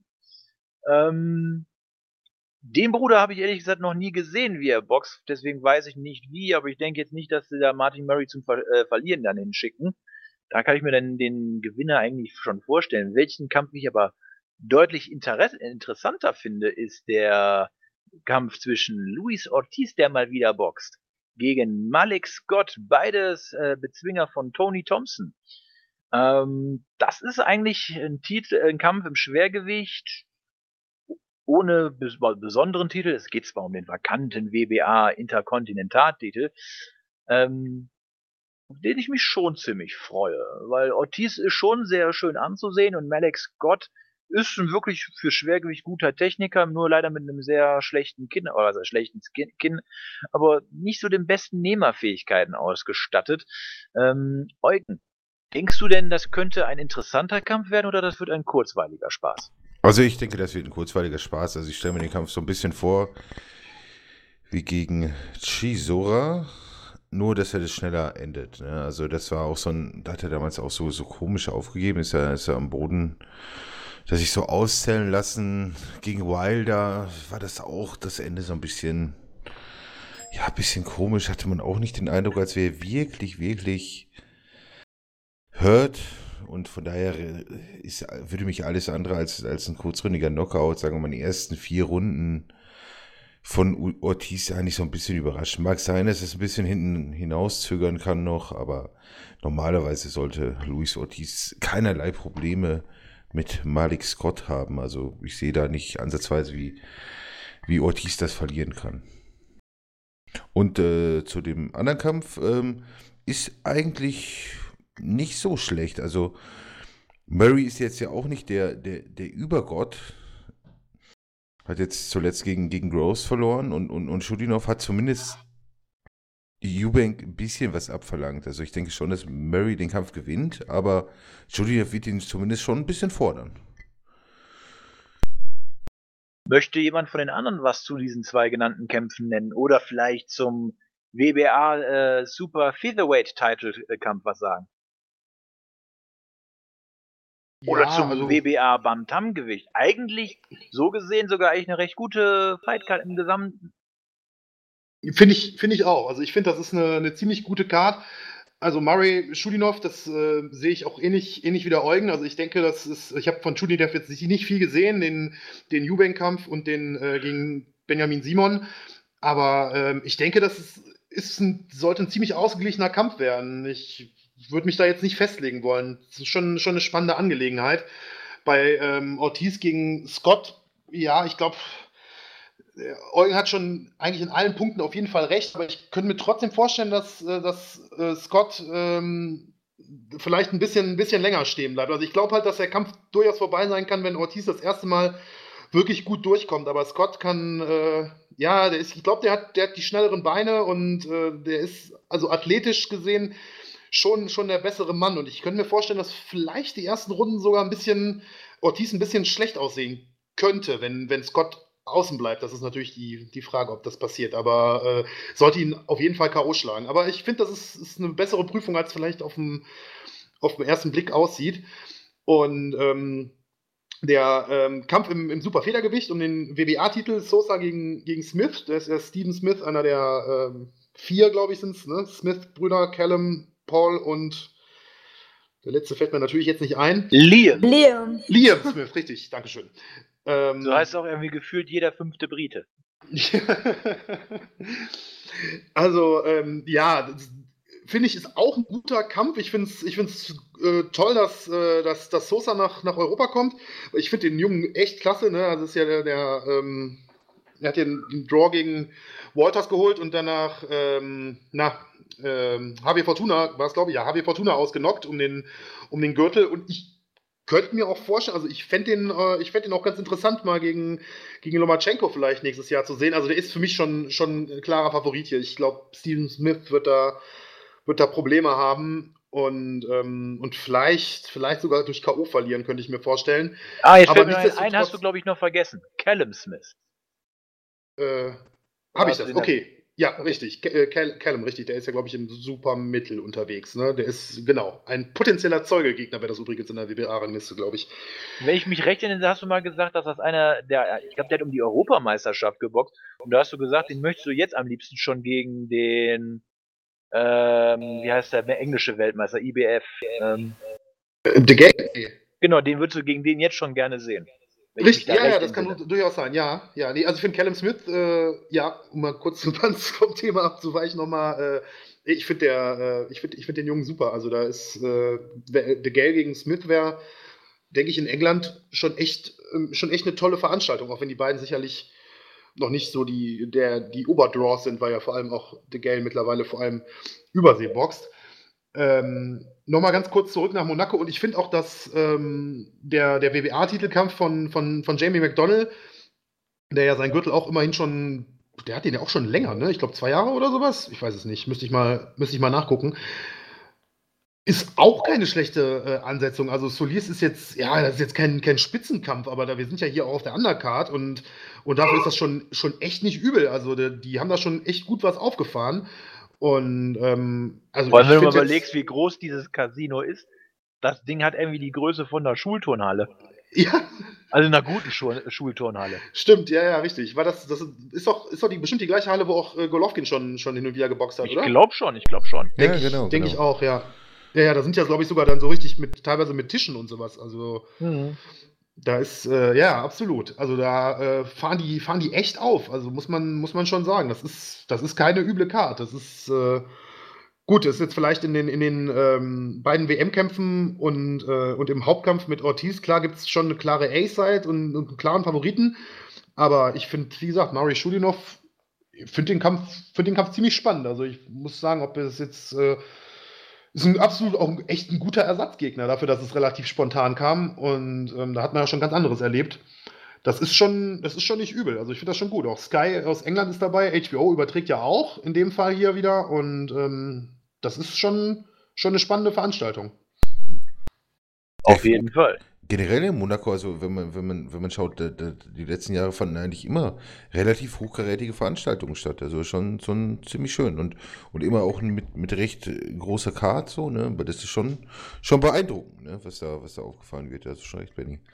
Den Bruder habe ich ehrlich gesagt noch nie gesehen, wie er boxt, deswegen weiß ich nicht wie, aber ich denke jetzt nicht, dass sie da Martin Murray zum Verlieren dann hinschicken. Da kann ich mir dann den Gewinner eigentlich schon vorstellen. Welchen Kampf ich aber deutlich interessanter finde, ist der Kampf zwischen Luis Ortiz, der mal wieder boxt, gegen Malik Scott, beides Bezwinger von Tony Thompson. Das ist eigentlich ein Kampf im Schwergewicht, ohne besonderen Titel. Es geht zwar um den vakanten WBA Interkontinentaltitel, auf den ich mich schon ziemlich freue, weil Ortiz ist schon sehr schön anzusehen und Malik Scott ist ein wirklich für Schwergewicht guter Techniker, nur leider mit einem sehr schlechten Kinn, oder sehr schlechten Kinn, aber nicht so den besten Nehmerfähigkeiten ausgestattet. Eugen, denkst du denn, das könnte ein interessanter Kampf werden oder das wird ein kurzweiliger Spaß? Also ich denke, das wird ein kurzweiliger Spaß. Also ich stelle mir den Kampf so ein bisschen vor wie gegen Chisora, nur dass er das schneller endet. Ne? Also das war auch da hat er damals auch so komisch aufgegeben, ist er am Boden, dass sich so auszählen lassen. Gegen Wilder war das auch das Ende so ein bisschen komisch. Hatte man auch nicht den Eindruck, als wäre er wirklich hurt. Und von daher würde mich alles andere als ein kurzründiger Knockout, sagen wir mal, die ersten 4 Runden von Ortiz eigentlich so ein bisschen überraschen. Mag sein, dass es ein bisschen hinten hinauszögern kann noch, aber normalerweise sollte Luis Ortiz keinerlei Probleme mit Malik Scott haben. Also ich sehe da nicht ansatzweise, wie Ortiz das verlieren kann. Und zu dem anderen Kampf ist eigentlich nicht so schlecht. Also Murray ist jetzt ja auch nicht der Übergott. Hat jetzt zuletzt gegen Groves verloren und Shudinov hat zumindest Eubank ein bisschen was abverlangt. Also ich denke schon, dass Murray den Kampf gewinnt, aber Shudinov wird ihn zumindest schon ein bisschen fordern. Möchte jemand von den anderen was zu diesen 2 genannten Kämpfen nennen oder vielleicht zum WBA Super Featherweight Title Kampf was sagen? Oder zum WBA Bantamgewicht. Eigentlich, so gesehen, sogar eigentlich eine recht gute Fightcard im Gesamten. Finde ich auch. Also ich finde, das ist eine ziemlich gute Card. Also Murray, Shudinov, das sehe ich auch ähnlich wie der Eugen. Also ich denke, ich habe von Shudinov jetzt nicht viel gesehen, den Eubank-Kampf und den gegen Benjamin Simon. Aber ich denke, das sollte ein ziemlich ausgeglichener Kampf werden. Ich würde mich da jetzt nicht festlegen wollen. Das ist schon eine spannende Angelegenheit. Bei Ortiz gegen Scott, ja, ich glaube, Eugen hat schon eigentlich in allen Punkten auf jeden Fall recht, aber ich könnte mir trotzdem vorstellen, dass Scott vielleicht ein bisschen länger stehen bleibt. Also ich glaube halt, dass der Kampf durchaus vorbei sein kann, wenn Ortiz das erste Mal wirklich gut durchkommt. Aber Scott kann, ich glaube, der hat die schnelleren Beine und der ist also athletisch gesehen schon der bessere Mann. Und ich könnte mir vorstellen, dass vielleicht die ersten Runden sogar Ortiz ein bisschen schlecht aussehen könnte, wenn Scott außen bleibt. Das ist natürlich die Frage, ob das passiert. Aber sollte ihn auf jeden Fall K.O. schlagen. Aber ich finde, das ist eine bessere Prüfung, als vielleicht auf den ersten Blick aussieht. Und der Kampf im Superfedergewicht um den WBA-Titel, Sosa gegen Smith, das ist ja Steven Smith, einer der 4, glaube ich, sind es, ne? Smith-Brüder, Callum, Paul und der letzte fällt mir natürlich jetzt nicht ein. Liam Smith, richtig, dankeschön. So heißt auch irgendwie gefühlt jeder 5. Brite. Also, finde ich, ist auch ein guter Kampf. Ich finde es toll, dass Sosa nach Europa kommt. Ich finde den Jungen echt klasse. Ne? Also ist ja er hat den Draw gegen Walters geholt und danach Javier Fortuna war es, glaube ich, Javier Fortuna ausgenockt um den Gürtel. Und ich könnte mir auch vorstellen, also ich fände den auch ganz interessant, mal gegen Lomachenko vielleicht nächstes Jahr zu sehen. Also der ist für mich schon ein klarer Favorit hier. Ich glaube, Steven Smith wird da Probleme haben und vielleicht sogar durch K.O. verlieren, könnte ich mir vorstellen. Jetzt fällt mir einen hast du, glaube ich, noch vergessen. Callum Smith. Habe ich das? Okay. Ja, richtig. Callum, richtig. Der ist ja, glaube ich, im Supermittel unterwegs. Ne? Der ist, genau, ein potenzieller Zeugegegner, wäre das übrigens in der WBA-Rangliste, glaube ich. Wenn ich mich recht erinnere, hast du mal gesagt, dass das einer, ich glaube, der hat um die Europameisterschaft geboxt. Und da hast du gesagt, den möchtest du jetzt am liebsten schon gegen den, wie heißt der englische Weltmeister, IBF. De Gay. Genau, gegen den jetzt schon gerne sehen. Richtig, das kann durchaus sein, ja. Nee, also ich finde Callum Smith, um mal kurz vom Thema abzuweichen nochmal, ich finde den Jungen super. Also da ist De Gale gegen Smith wäre, denke ich, in England schon echt eine tolle Veranstaltung, auch wenn die beiden sicherlich noch nicht so die Oberdraws sind, weil ja vor allem auch De Gale mittlerweile vor allem Übersee boxt. Nochmal ganz kurz zurück nach Monaco und ich finde auch, dass der WBA-Titelkampf von Jamie McDonnell, der ja seinen Gürtel auch immerhin schon, der hat den ja auch schon länger, ne? Ich glaube 2 Jahre oder sowas. Ich weiß es nicht, müsste ich mal nachgucken. Ist auch keine schlechte Ansetzung. Also Solis ist jetzt, ja, das ist jetzt kein Spitzenkampf, aber wir sind ja hier auch auf der Undercard und dafür ist das schon echt nicht übel. Also die haben da schon echt gut was aufgefahren. Und also Vor allem, ich wenn du mal finde überlegst, wie groß dieses Casino ist, das Ding hat irgendwie die Größe von einer Schulturnhalle. ja, Also einer guten Schulturnhalle. stimmt, ja, richtig. Das ist doch bestimmt die gleiche Halle, wo auch Golovkin schon hin und wieder geboxt hat, Ich oder? glaube schon. Ja, genau. Denke ich auch, ja. Ja, da sind ja, glaube ich, sogar dann so richtig teilweise mit Tischen und sowas. Also da ist, ja, absolut. Also da fahren die echt auf. Also muss man schon sagen. Das ist keine üble Card. Das ist gut, das ist jetzt vielleicht in den beiden WM-Kämpfen und im Hauptkampf mit Ortiz, klar gibt es schon eine klare A-Side und einen klaren Favoriten. Aber ich finde, wie gesagt, Mari Shudinov, finde den Kampf ziemlich spannend. Also ich muss sagen, ob es jetzt ist absolut auch echt ein guter Ersatzgegner dafür, dass es relativ spontan kam. Und da hat man ja schon ganz anderes erlebt. Das ist schon nicht übel. Also ich finde das schon gut. Auch Sky aus England ist dabei. HBO überträgt ja auch in dem Fall hier wieder. Und das ist schon eine spannende Veranstaltung. Auf jeden Fall. Generell in Monaco, also wenn man schaut, die letzten Jahre fanden eigentlich immer relativ hochkarätige Veranstaltungen statt. Also schon ziemlich schön und immer auch mit recht großer Card so, ne? Aber das ist schon beeindruckend, ne? Was da aufgefallen wird. Das ist schon recht, Benny.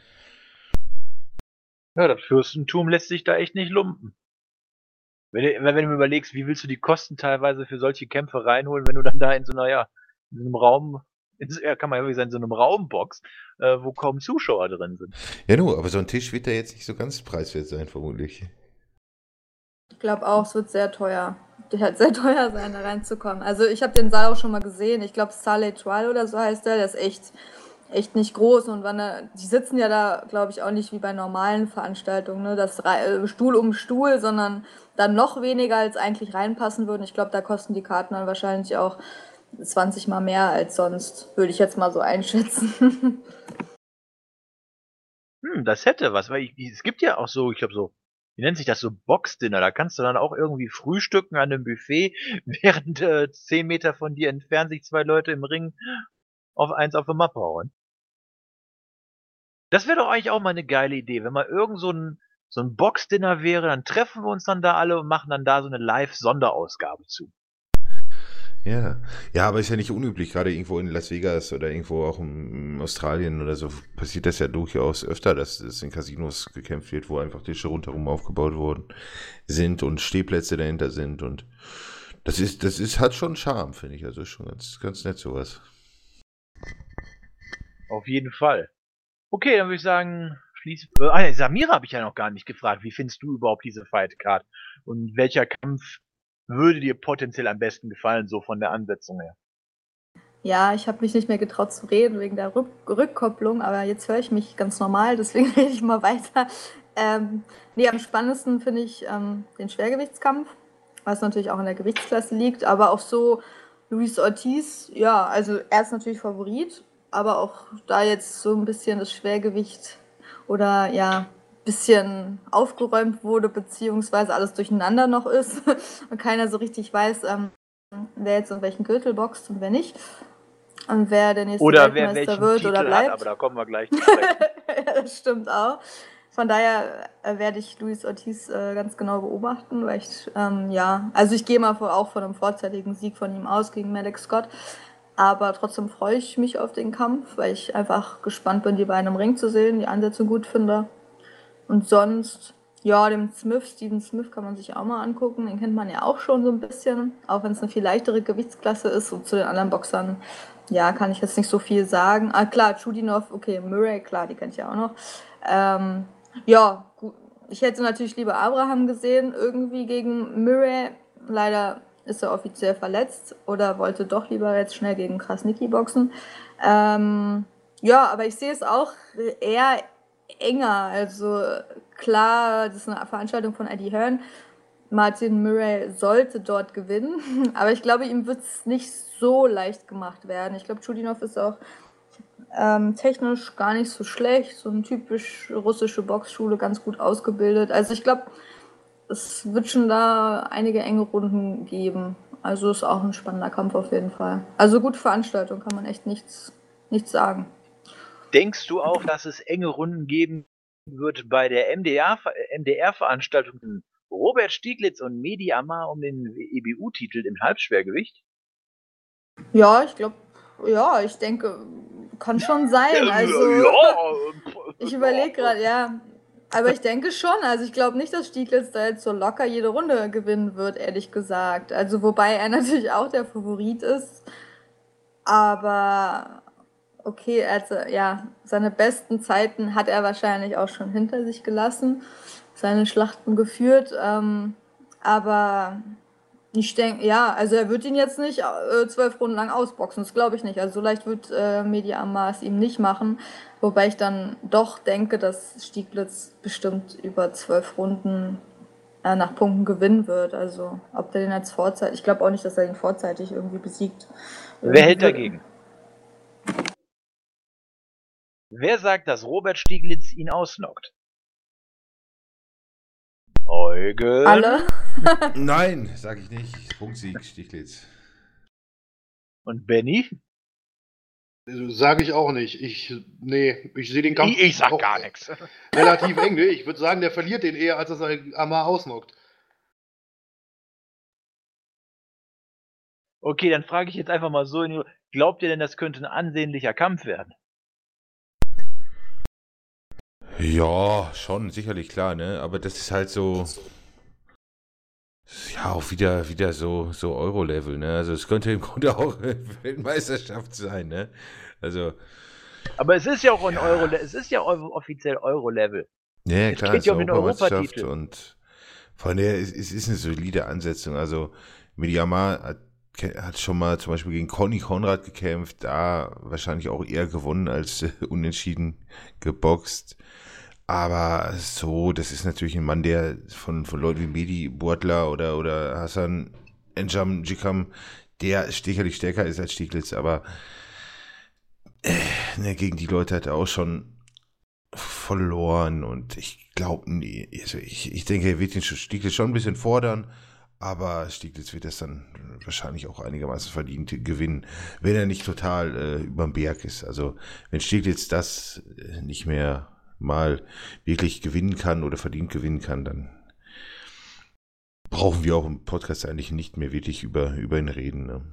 Ja, das Fürstentum lässt sich da echt nicht lumpen. Wenn du überlegst, wie willst du die Kosten teilweise für solche Kämpfe reinholen, wenn du dann da in so einer, ja, in so einem Raum, kann man ja wirklich sagen, in so einem Raumbox, wo kaum Zuschauer drin sind. Ja, nur, aber so ein Tisch wird da jetzt nicht so ganz preiswert sein, vermutlich. Ich glaube auch, es wird sehr teuer. Der wird sehr teuer sein, da reinzukommen. Also ich habe den Saal auch schon mal gesehen. Ich glaube, Saleh Trial oder so heißt der. Der ist echt nicht groß. Und die sitzen ja da, glaube ich, auch nicht wie bei normalen Veranstaltungen, ne? Das Stuhl um Stuhl, sondern dann noch weniger, als eigentlich reinpassen würden. Ich glaube, da kosten die Karten dann wahrscheinlich auch 20 Mal mehr als sonst, würde ich jetzt mal so einschätzen. Das hätte was, weil es gibt ja auch so, ich glaube so, wie nennt sich das, so Boxdinner, da kannst du dann auch irgendwie frühstücken an einem Buffet, während 10 Meter von dir entfernt sich 2 Leute im Ring auf eins auf die Mappe hauen. Das wäre doch eigentlich auch mal eine geile Idee, wenn mal irgend so ein Boxdinner wäre, dann treffen wir uns dann da alle und machen dann da so eine Live-Sonderausgabe zu. Ja. Ja, aber ist ja nicht unüblich, gerade irgendwo in Las Vegas oder irgendwo auch in Australien oder so passiert das ja durchaus öfter, dass es in Casinos gekämpft wird, wo einfach Tische rundherum aufgebaut worden sind und Stehplätze dahinter sind und hat schon Charme, finde ich. Also ist schon ganz nett sowas. Auf jeden Fall. Okay, dann würde ich sagen, Samira habe ich ja noch gar nicht gefragt. Wie findest du überhaupt diese Fight Card? Und welcher Kampf würde dir potenziell am besten gefallen, so von der Ansetzung her? Ja, ich habe mich nicht mehr getraut zu reden wegen der Rückkopplung, aber jetzt höre ich mich ganz normal, deswegen rede ich mal weiter. Nee, am spannendsten finde ich den Schwergewichtskampf, was natürlich auch in der Gewichtsklasse liegt, aber auch so Luis Ortiz, ja, also er ist natürlich Favorit, aber auch da jetzt so ein bisschen das Schwergewicht oder ja, bisschen aufgeräumt wurde, beziehungsweise alles durcheinander noch ist und keiner so richtig weiß, wer jetzt in welchen Gürtel boxt und wer nicht. Und wer der nächste Oder wer Weltmeister welchen wird Titel oder hat, bleibt. aber da kommen wir gleich zu sprechen. Ja, das stimmt auch. Von daher werde ich Luis Ortiz ganz genau beobachten, weil also ich gehe mal auch von einem vorzeitigen Sieg von ihm aus gegen Maddox Scott. Aber trotzdem freue ich mich auf den Kampf, weil ich einfach gespannt bin, die beiden im Ring zu sehen, die Ansätze gut finde. Und sonst, ja, Steven Smith kann man sich auch mal angucken. Den kennt man ja auch schon so ein bisschen, auch wenn es eine viel leichtere Gewichtsklasse ist. Und zu den anderen Boxern, ja, kann ich jetzt nicht so viel sagen. Ah, klar, Chudinov, okay, Murray, klar, die kennt ich ja auch noch. Ja, gut. Ich hätte natürlich lieber Abraham gesehen, irgendwie gegen Murray. Leider ist er offiziell verletzt oder wollte doch lieber jetzt schnell gegen Krasnicki boxen. Ja, aber ich sehe es auch eher enger. Also klar, das ist eine Veranstaltung von Eddie Hearn. Martin Murray sollte dort gewinnen, aber ich glaube, ihm wird es nicht so leicht gemacht werden. Ich glaube, Chudinov ist auch technisch gar nicht so schlecht, so eine typisch russische Boxschule, ganz gut ausgebildet. Also ich glaube, es wird schon da einige enge Runden geben. Also ist auch ein spannender Kampf auf jeden Fall. Also gute Veranstaltung, kann man echt nichts sagen. Denkst du auch, dass es enge Runden geben wird bei der MDR-Veranstaltung Robert Stieglitz und Mehdi Amar um den EBU-Titel im Halbschwergewicht? Ja, ich denke, kann schon sein. Also, ich überlege gerade, ja. Aber ich denke schon. Also, ich glaube nicht, dass Stieglitz da jetzt so locker jede Runde gewinnen wird, ehrlich gesagt. Also, wobei er natürlich auch der Favorit ist. Aber okay, also, ja, seine besten Zeiten hat er wahrscheinlich auch schon hinter sich gelassen, seine Schlachten geführt. Aber ich denke, ja, also er wird ihn jetzt nicht 12 Runden lang ausboxen, das glaube ich nicht. Also so leicht wird Mehdi Amar es ihm nicht machen. Wobei ich dann doch denke, dass Stieglitz bestimmt über 12 Runden nach Punkten gewinnen wird. Also ob der den jetzt vorzeitig, ich glaube auch nicht, dass er ihn vorzeitig irgendwie besiegt. Wer hält dagegen? Wer sagt, dass Robert Stieglitz ihn ausnockt? Eugen? Alle? Nein, sag ich nicht. Punktsieg, Stieglitz. Und Benny? Sage ich auch nicht. Ich sehe den Kampf Ich sag auch gar nichts. relativ eng. Ne? Ich würde sagen, der verliert den eher, als dass er Amar ausnockt. Okay, dann frage ich jetzt einfach mal so, glaubt ihr denn, das könnte ein ansehnlicher Kampf werden? Ja, schon, sicherlich, klar, ne? Aber das ist halt so, ja, auch wieder so Euro-Level, ne? Also es könnte im Grunde auch Weltmeisterschaft sein, ne? Also, Aber es ist ja auch es ist ja offiziell Euro-Level. ja, Es klar, geht es ja ist um den Europameisterschaft Europatitel. und von der es ist eine solide Ansetzung. Also Mehdi Amar hat schon mal zum Beispiel gegen Conny Konrad gekämpft, da wahrscheinlich auch eher gewonnen als unentschieden geboxt. Aber so, das ist natürlich ein Mann, der von Leuten wie Mehdi Buatla oder Hassan N'Jamjikam, der sicherlich stärker ist als Stieglitz, aber ne, gegen die Leute hat er auch schon verloren und ich glaube, nee, also ich denke, er wird den Stieglitz schon ein bisschen fordern, aber Stieglitz wird das dann wahrscheinlich auch einigermaßen verdient gewinnen, wenn er nicht total überm Berg ist. Also wenn Stieglitz das nicht mehr mal wirklich gewinnen kann oder verdient gewinnen kann, dann brauchen wir auch im Podcast eigentlich nicht mehr wirklich über ihn reden. Ne?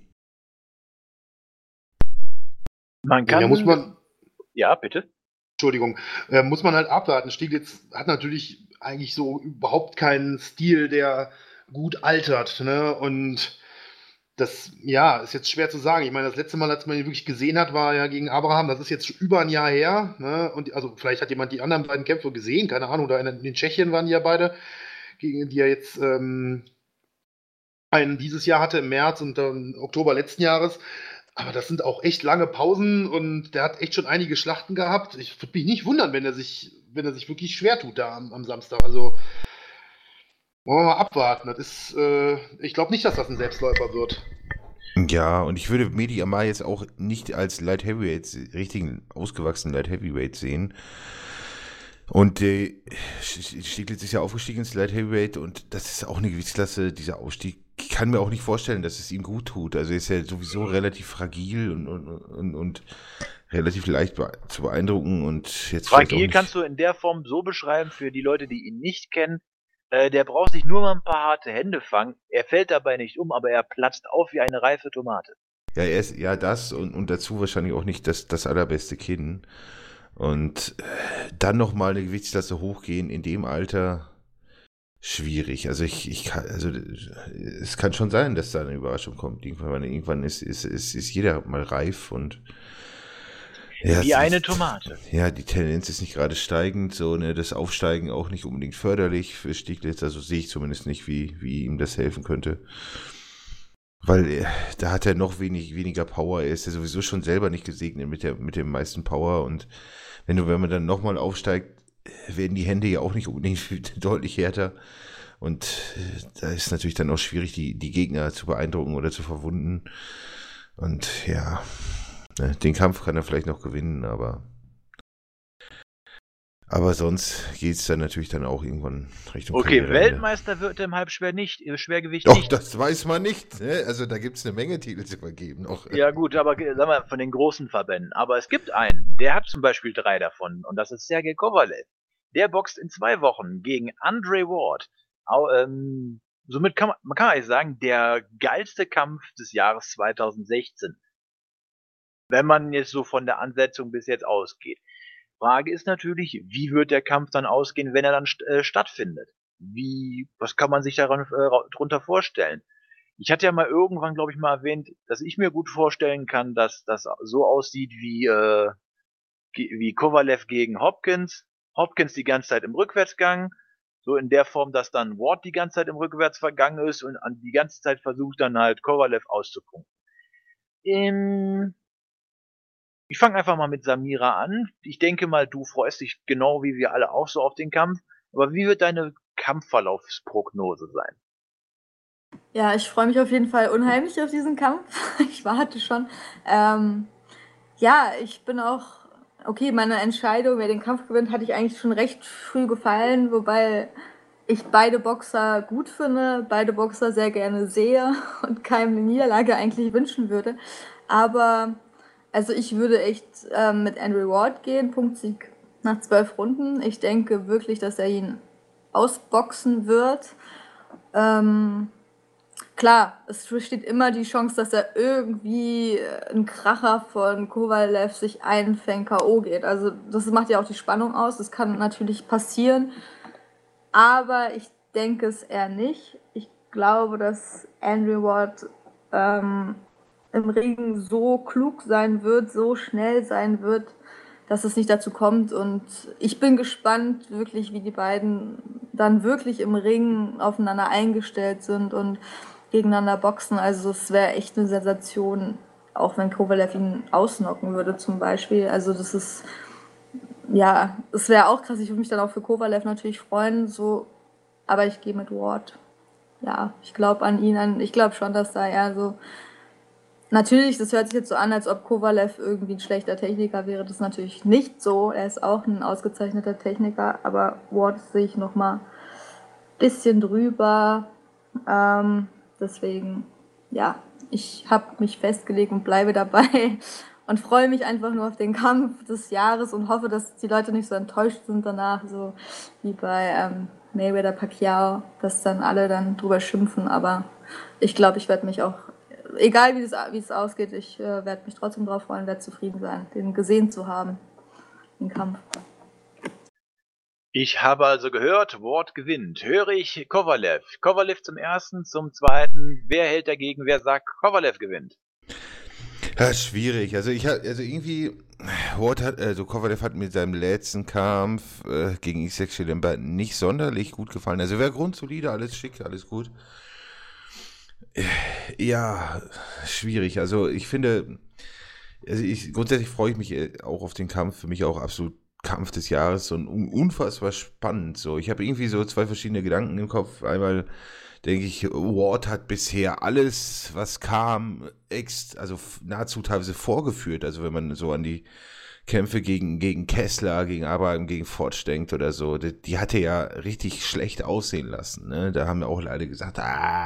Man kann. Ja, muss man, Ja, bitte. Entschuldigung, muss man halt abwarten. Stieglitz hat natürlich eigentlich so überhaupt keinen Stil, der gut altert. Ne? Und das, ja, ist jetzt schwer zu sagen. Ich meine, das letzte Mal, als man ihn wirklich gesehen hat, war ja gegen Abraham. Das ist jetzt über ein Jahr her. Ne? Und also vielleicht hat jemand die anderen beiden Kämpfe gesehen, keine Ahnung. Da in Tschechien waren die ja beide, gegen die er jetzt einen dieses Jahr hatte im März und dann Oktober letzten Jahres. Aber das sind auch echt lange Pausen und der hat echt schon einige Schlachten gehabt. Ich würde mich nicht wundern, wenn er sich wirklich schwer tut da am Samstag. Also wollen wir mal abwarten. Das ist, ich glaube nicht, dass das ein Selbstläufer wird. Ja, und ich würde Mehdi Amar jetzt auch nicht als Light Heavyweight, richtigen ausgewachsenen Light Heavyweight sehen. Und Stieglitz ist ja aufgestiegen ins Light Heavyweight und das ist auch eine Gewichtsklasse, dieser Aufstieg. Ich kann mir auch nicht vorstellen, dass es ihm gut tut. Also er ist ja sowieso relativ fragil und relativ leicht zu beeindrucken. Und jetzt Fragil kannst du in der Form so beschreiben, für die Leute, die ihn nicht kennen. Der braucht sich nur mal ein paar harte Hände fangen. Er fällt dabei nicht um, aber er platzt auf wie eine reife Tomate. Ja, er ist ja das und dazu wahrscheinlich auch nicht das allerbeste Kinn. Und dann nochmal eine Gewichtsklasse hochgehen in dem Alter, schwierig. Also es kann schon sein, dass da eine Überraschung kommt. Irgendwann ist jeder mal reif und ja, wie eine Tomate. Ja, die Tendenz ist nicht gerade steigend, so, ne, das Aufsteigen auch nicht unbedingt förderlich für Stieglitz, also sehe ich zumindest nicht, wie ihm das helfen könnte. Weil da hat er noch weniger Power, er ist ja sowieso schon selber nicht gesegnet mit dem meisten Power und wenn man dann nochmal aufsteigt, werden die Hände ja auch nicht unbedingt deutlich härter Und da ist natürlich dann auch schwierig, die Gegner zu beeindrucken oder zu verwunden. Und ja, den Kampf kann er vielleicht noch gewinnen, aber sonst geht es dann natürlich dann auch irgendwann Richtung Okay, Karriereende. Weltmeister wird er im Schwergewicht Doch, nicht. das weiß man nicht. Ne? Also da gibt es eine Menge Titel zu vergeben noch. Ja gut, aber sag mal, von den großen Verbänden. Aber es gibt einen, der hat zum Beispiel 3 davon und das ist Sergej Kovalev. Der boxt in 2 Wochen gegen Andre Ward. Somit kann man kann eigentlich sagen, der geilste Kampf des Jahres 2016. Wenn man jetzt so von der Ansetzung bis jetzt ausgeht. Frage ist natürlich, wie wird der Kampf dann ausgehen, wenn er dann stattfindet? Was kann man sich drunter vorstellen? Ich hatte ja mal irgendwann, glaube ich, mal erwähnt, dass ich mir gut vorstellen kann, dass das so aussieht wie Kovalev gegen Hopkins. Hopkins die ganze Zeit im Rückwärtsgang, so in der Form, dass dann Ward die ganze Zeit im Rückwärtsgang ist und die ganze Zeit versucht dann halt Kovalev auszupunkten. Ich fange einfach mal mit Samira an. Ich denke mal, du freust dich genau wie wir alle auch so auf den Kampf. Aber wie wird deine Kampfverlaufsprognose sein? Ja, ich freue mich auf jeden Fall unheimlich auf diesen Kampf. Ich warte schon. Ja, ich bin auch, okay, meine Entscheidung, wer den Kampf gewinnt, hatte ich eigentlich schon recht früh gefallen, wobei ich beide Boxer gut finde, beide Boxer sehr gerne sehe und keinem eine Niederlage eigentlich wünschen würde. Aber also ich würde echt mit Andre Ward gehen, Punktsieg nach 12 Runden. Ich denke wirklich, dass er ihn ausboxen wird. Klar, es besteht immer die Chance, dass er irgendwie ein Kracher von Kovalev sich einfängt, K.O. geht. Also das macht ja auch die Spannung aus. Das kann natürlich passieren. Aber ich denke es eher nicht. Ich glaube, dass Andre Ward im Ring so klug sein wird, so schnell sein wird, dass es nicht dazu kommt. Und ich bin gespannt, wirklich, wie die beiden dann wirklich im Ring aufeinander eingestellt sind und gegeneinander boxen. Also es wäre echt eine Sensation, auch wenn Kovalev ihn ausnocken würde zum Beispiel. Also das ist, ja, es wäre auch krass. Ich würde mich dann auch für Kovalev natürlich freuen, so, aber ich gehe mit Ward. Ja, ich glaube an ihn, ich glaube schon, dass da eher so, natürlich, das hört sich jetzt so an, als ob Kovalev irgendwie ein schlechter Techniker wäre. Das ist natürlich nicht so. Er ist auch ein ausgezeichneter Techniker, aber Ward sehe ich noch mal ein bisschen drüber. Deswegen, ja, ich habe mich festgelegt und bleibe dabei und freue mich einfach nur auf den Kampf des Jahres und hoffe, dass die Leute nicht so enttäuscht sind danach, so wie bei Mayweather Pacquiao, dass dann alle dann drüber schimpfen. Aber ich glaube, ich werde mich auch, egal wie es ausgeht, ich werde mich trotzdem drauf freuen, werde zufrieden sein, den gesehen zu haben, den Kampf. Ich habe also gehört, Ward gewinnt. Höre ich Kovalev. Kovalev zum ersten, zum zweiten. Wer hält dagegen? Wer sagt, Kovalev gewinnt? Ja, schwierig. Also irgendwie, Kovalev hat mit seinem letzten Kampf gegen Isaac Chilemba nicht sonderlich gut gefallen. Also wäre grundsolide, alles schick, alles gut. Ja, schwierig. Also ich finde, grundsätzlich freue ich mich auch auf den Kampf. Für mich auch absolut Kampf des Jahres und unfassbar spannend. So, ich habe irgendwie so 2 verschiedene Gedanken im Kopf. Einmal denke ich, Ward hat bisher alles, was kam, also nahezu teilweise vorgeführt. Also wenn man so an die Kämpfe gegen Kessler, gegen Abraham, gegen Forge denkt oder so, die hat er ja richtig schlecht aussehen lassen. Ne? Da haben ja auch alle gesagt,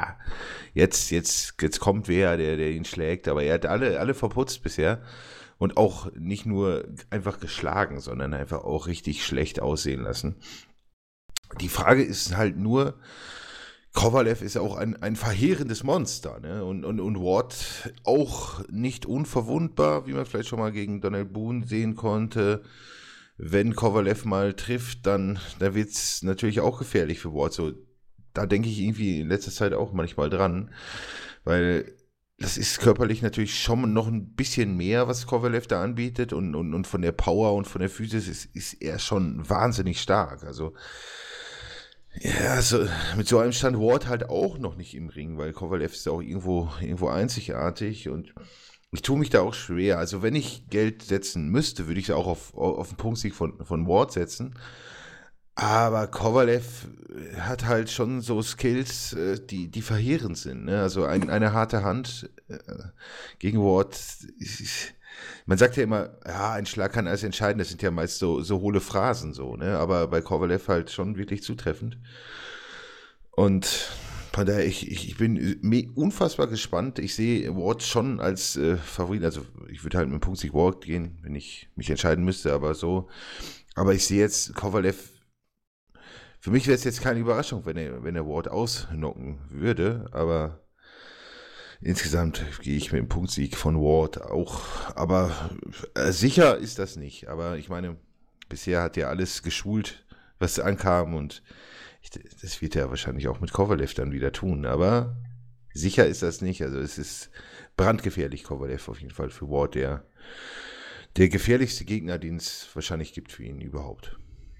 jetzt kommt wer, der ihn schlägt. Aber er hat alle verputzt bisher. Und auch nicht nur einfach geschlagen, sondern einfach auch richtig schlecht aussehen lassen. Die Frage ist halt nur, Kovalev ist auch ein verheerendes Monster, ne? Und Ward auch nicht unverwundbar, wie man vielleicht schon mal gegen Donald Boone sehen konnte. Wenn Kovalev mal trifft, dann wird es natürlich auch gefährlich für Ward. So, da denke ich irgendwie in letzter Zeit auch manchmal dran, weil das ist körperlich natürlich schon noch ein bisschen mehr, was Kovalev da anbietet und von der Power und von der Physis ist er schon wahnsinnig stark. Also ja, also mit so einem stand Ward halt auch noch nicht im Ring, weil Kovalev ist auch irgendwo einzigartig und ich tue mich da auch schwer. Also wenn ich Geld setzen müsste, würde ich es auch auf den Punktsieg von Ward setzen. Aber Kovalev hat halt schon so Skills, die verheerend sind. Ne? Also eine harte Hand gegen Ward. Man sagt ja immer, ja, ein Schlag kann alles entscheiden. Das sind ja meist so hohle Phrasen so. Ne? Aber bei Kovalev halt schon wirklich zutreffend. Und von daher, ich bin unfassbar gespannt. Ich sehe Ward schon als Favorit. Also ich würde halt mit dem Punkt-Sieg Ward gehen, wenn ich mich entscheiden müsste. Aber so. Aber ich sehe jetzt Kovalev. Für mich wäre es jetzt keine Überraschung, wenn er Ward ausnocken würde, aber insgesamt gehe ich mit dem Punktsieg von Ward auch. Aber sicher ist das nicht. Aber ich meine, bisher hat er alles geschult, was ankam und das wird er wahrscheinlich auch mit Kovalev dann wieder tun. Aber sicher ist das nicht. Also es ist brandgefährlich, Kovalev auf jeden Fall für Ward, der gefährlichste Gegner, den es wahrscheinlich gibt für ihn überhaupt.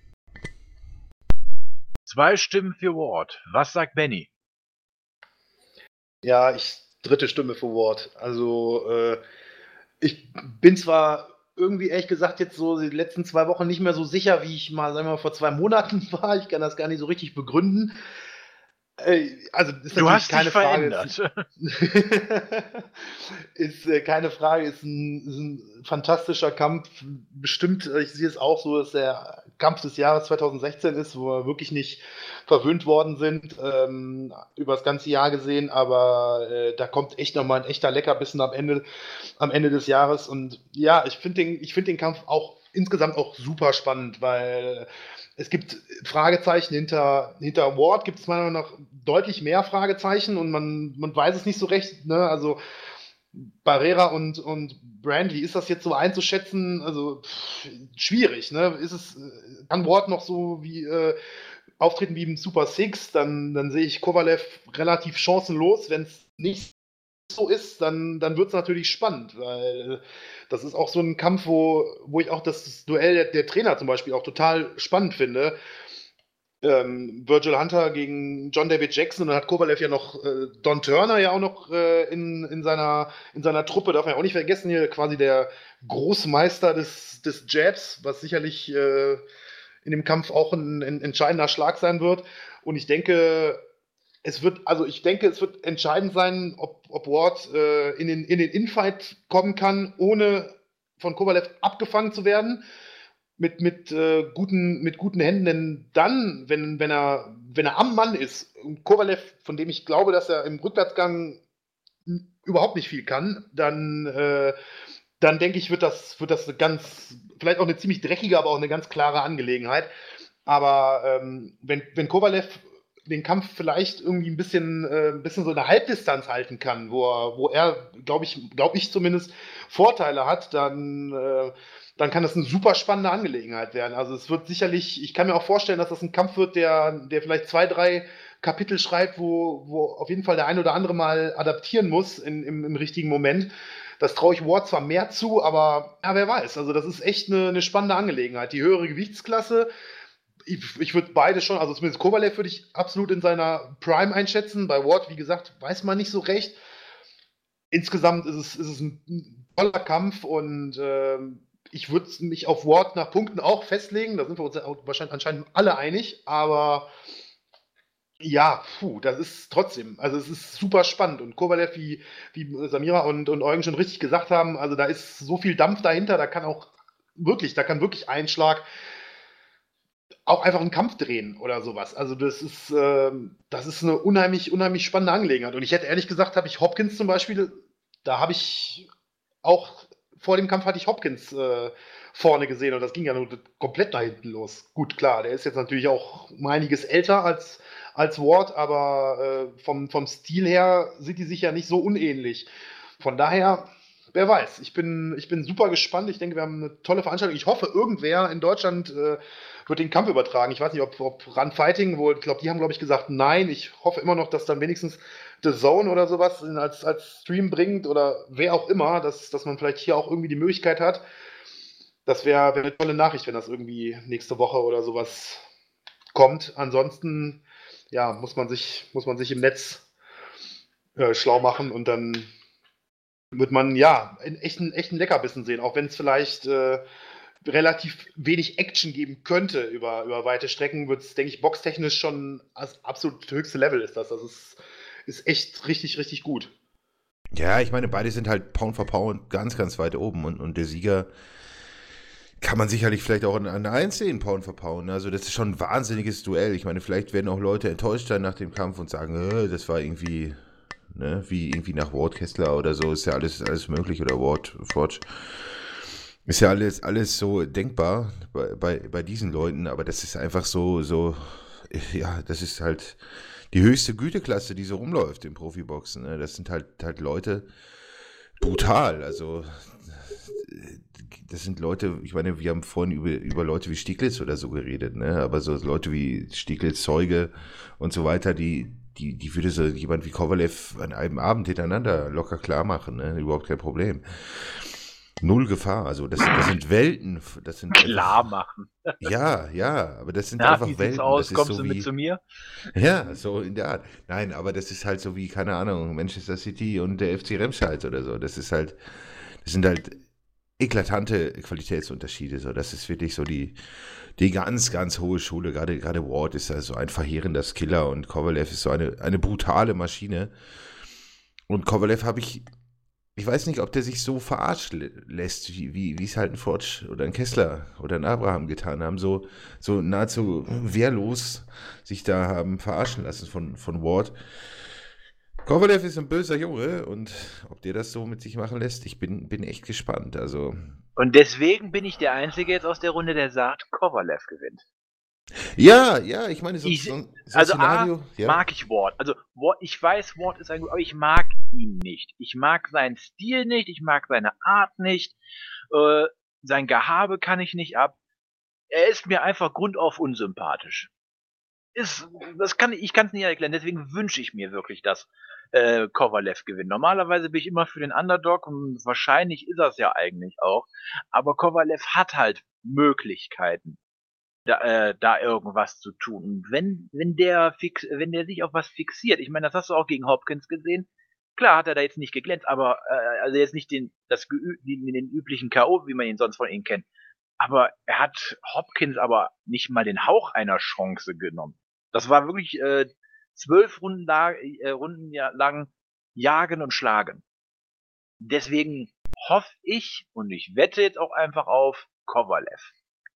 2 Stimmen für Ward. Was sagt Benny? Ja, dritte Stimme für Ward. Also, ich bin zwar irgendwie ehrlich gesagt jetzt so die letzten 2 Wochen nicht mehr so sicher, wie ich mal, sagen wir mal, vor 2 Monaten war. Ich kann das gar nicht so richtig begründen. Also ist Du natürlich hast dich keine Frage. verändert. Ist keine Frage, ist ein fantastischer Kampf. Bestimmt, ich sehe es auch so, dass der Kampf des Jahres 2016 ist, wo wir wirklich nicht verwöhnt worden sind, über das ganze Jahr gesehen, aber da kommt echt nochmal ein echter Leckerbissen am Ende des Jahres. Und ja, ich finde den Kampf auch insgesamt auch super spannend, weil es gibt Fragezeichen hinter Ward, gibt es meiner Meinung nach deutlich mehr Fragezeichen und man weiß es nicht so recht. Ne? Also Barrera und Brand, wie ist das jetzt so einzuschätzen? Also schwierig. Ne? Kann Ward noch so wie auftreten wie im Super Six? Dann sehe ich Kovalev relativ chancenlos. Wenn es nicht so ist, dann wird es natürlich spannend, weil das ist auch so ein Kampf, wo ich auch das Duell der Trainer zum Beispiel auch total spannend finde. Virgil Hunter gegen John David Jackson, und dann hat Kovalev ja noch Don Turner ja auch noch in seiner Truppe, darf man ja auch nicht vergessen, hier quasi der Großmeister des Jabs, was sicherlich in dem Kampf auch ein entscheidender Schlag sein wird. Und ich denke, es wird entscheidend sein, ob Ward in den Infight kommen kann, ohne von Kovalev abgefangen zu werden. Mit guten Händen, denn dann, wenn er am Mann ist, und Kovalev, von dem ich glaube, dass er im Rückwärtsgang überhaupt nicht viel kann, dann denke ich, wird das vielleicht auch eine ziemlich dreckige, aber auch eine ganz klare Angelegenheit. Aber wenn Kovalev den Kampf vielleicht irgendwie ein bisschen so eine Halbdistanz halten kann, wo er, glaube ich zumindest, Vorteile hat, dann kann das eine super spannende Angelegenheit werden. Also es wird sicherlich, ich kann mir auch vorstellen, dass das ein Kampf wird, der vielleicht 2, 3 Kapitel schreibt, wo auf jeden Fall der ein oder andere mal adaptieren muss im richtigen Moment. Das traue ich Ward zwar mehr zu, aber ja, wer weiß. Also das ist echt eine spannende Angelegenheit. Die höhere Gewichtsklasse, ich würde beide schon, also zumindest Kovalev würde ich absolut in seiner Prime einschätzen. Bei Ward, wie gesagt, weiß man nicht so recht. Insgesamt ist es ein toller Kampf und ich würde mich auf Ward nach Punkten auch festlegen. Da sind wir uns wahrscheinlich anscheinend alle einig. Aber ja, das ist trotzdem, also es ist super spannend. Und Kovalev, wie Samira und Eugen schon richtig gesagt haben, also da ist so viel Dampf dahinter, da kann wirklich ein Schlag auch einfach einen Kampf drehen oder sowas. Also das ist eine unheimlich, unheimlich spannende Angelegenheit. Und ich hätte ehrlich gesagt, habe ich Hopkins zum Beispiel, da habe ich auch vor dem Kampf hatte ich Hopkins vorne gesehen und das ging ja nur komplett nach hinten los. Gut, klar, der ist jetzt natürlich auch um einiges älter als Ward, aber vom Stil her sind die sich ja nicht so unähnlich. Von daher, wer weiß, ich bin super gespannt. Ich denke, wir haben eine tolle Veranstaltung. Ich hoffe, irgendwer in Deutschland wird den Kampf übertragen. Ich weiß nicht, ob Run Fighting, die haben, glaube ich, gesagt, nein. Ich hoffe immer noch, dass dann wenigstens The Zone oder sowas als Stream bringt oder wer auch immer, dass man vielleicht hier auch irgendwie die Möglichkeit hat. Das wäre eine tolle Nachricht, wenn das irgendwie nächste Woche oder sowas kommt. Ansonsten, ja, muss man sich im Netz schlau machen und dann wird man ja einen echten Leckerbissen sehen, auch wenn es vielleicht relativ wenig Action geben könnte über weite Strecken, wird es, denke ich, boxtechnisch schon das absolut höchste Level ist das. Also es ist echt richtig, richtig gut. Ja, ich meine, beide sind halt Pound for Pound ganz, ganz weit oben und der Sieger kann man sicherlich vielleicht auch an der 1 sehen, Pound for Pound. Also das ist schon ein wahnsinniges Duell. Ich meine, vielleicht werden auch Leute enttäuscht sein nach dem Kampf und sagen, das war irgendwie, ne, wie irgendwie nach Ward Kessler oder so, ist ja alles möglich, oder Ward Forge. Ist ja alles so denkbar bei diesen Leuten, aber das ist einfach so, ja, das ist halt die höchste Güteklasse, die so rumläuft im Profiboxen. Ne? Das sind halt Leute brutal. Also das sind Leute, ich meine, wir haben vorhin über Leute wie Stieglitz oder so geredet, ne? Aber so Leute wie Stieglitz, Zeuge und so weiter, die würde so jemand wie Kovalev an einem Abend hintereinander locker klar machen, ne? Überhaupt kein Problem. Null Gefahr, also das sind Welten, das sind Klar machen. Ja, aber das sind Na, einfach wie sieht's Welten. aus? Das ist Kommst so du mit wie, zu mir? ja, so in der Art. Nein, aber das ist halt so wie, keine Ahnung, Manchester City und der FC Remscheid oder so. Das sind halt eklatante Qualitätsunterschiede. So, das ist wirklich so die ganz, ganz hohe Schule. Gerade Ward ist ja so ein verheerender Skiller und Kovalev ist so eine brutale Maschine. Und Kovalev ich weiß nicht, ob der sich so verarschen lässt, wie es halt ein Forge oder ein Kessler oder ein Abraham getan haben, so nahezu wehrlos sich da haben verarschen lassen von Ward. Kovalev ist ein böser Junge und ob der das so mit sich machen lässt, ich bin echt gespannt. Also, Und deswegen bin ich der Einzige jetzt aus der Runde, der sagt, Kovalev gewinnt. ja, ich meine, so Ich, ein also Szenario, ja. mag ich Ward. Also Ward, ich weiß, Ward ist ein gut, aber ich mag ihn nicht. Ich mag seinen Stil nicht, ich mag seine Art nicht, äh, sein Gehabe kann ich nicht ab. Er ist mir einfach grundauf unsympathisch. Ich kann es nicht erklären, deswegen wünsche ich mir wirklich, dass Kovalev gewinnt. Normalerweise bin ich immer für den Underdog und wahrscheinlich ist das ja eigentlich auch. Aber Kovalev hat halt Möglichkeiten, da irgendwas zu tun. Und wenn der sich auf was fixiert, ich meine, das hast du auch gegen Hopkins gesehen. Klar hat er da jetzt nicht geglänzt, aber also jetzt nicht den üblichen K.O., wie man ihn sonst von ihm kennt. Aber er hat Hopkins aber nicht mal den Hauch einer Chance genommen. Das war wirklich 12 Runden lang Jagen und Schlagen. Deswegen hoffe ich und ich wette jetzt auch einfach auf Kovalev.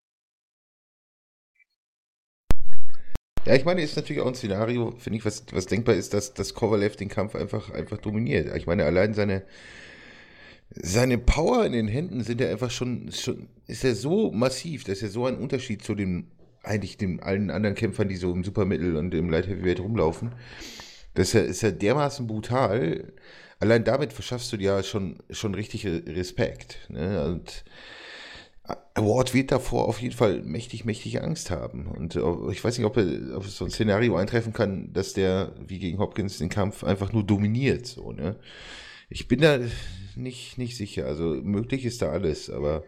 Ja, ich meine, ist natürlich auch ein Szenario, finde ich, was denkbar ist, dass Kovalev den Kampf einfach dominiert. Ich meine, allein seine Power in den Händen sind ja einfach schon ist ja so massiv, dass er so ein Unterschied zu eigentlich den allen anderen Kämpfern, die so im Supermittel und im Light Heavyweight rumlaufen. Das ist ja dermaßen brutal. Allein damit verschaffst du dir ja schon richtig Respekt. Ne? Und Ward wird davor auf jeden Fall mächtig Angst haben. Und ich weiß nicht, ob so ein Szenario eintreffen kann, dass der, wie gegen Hopkins, den Kampf einfach nur dominiert. So, ne? Ich bin da nicht sicher. Also möglich ist da alles, aber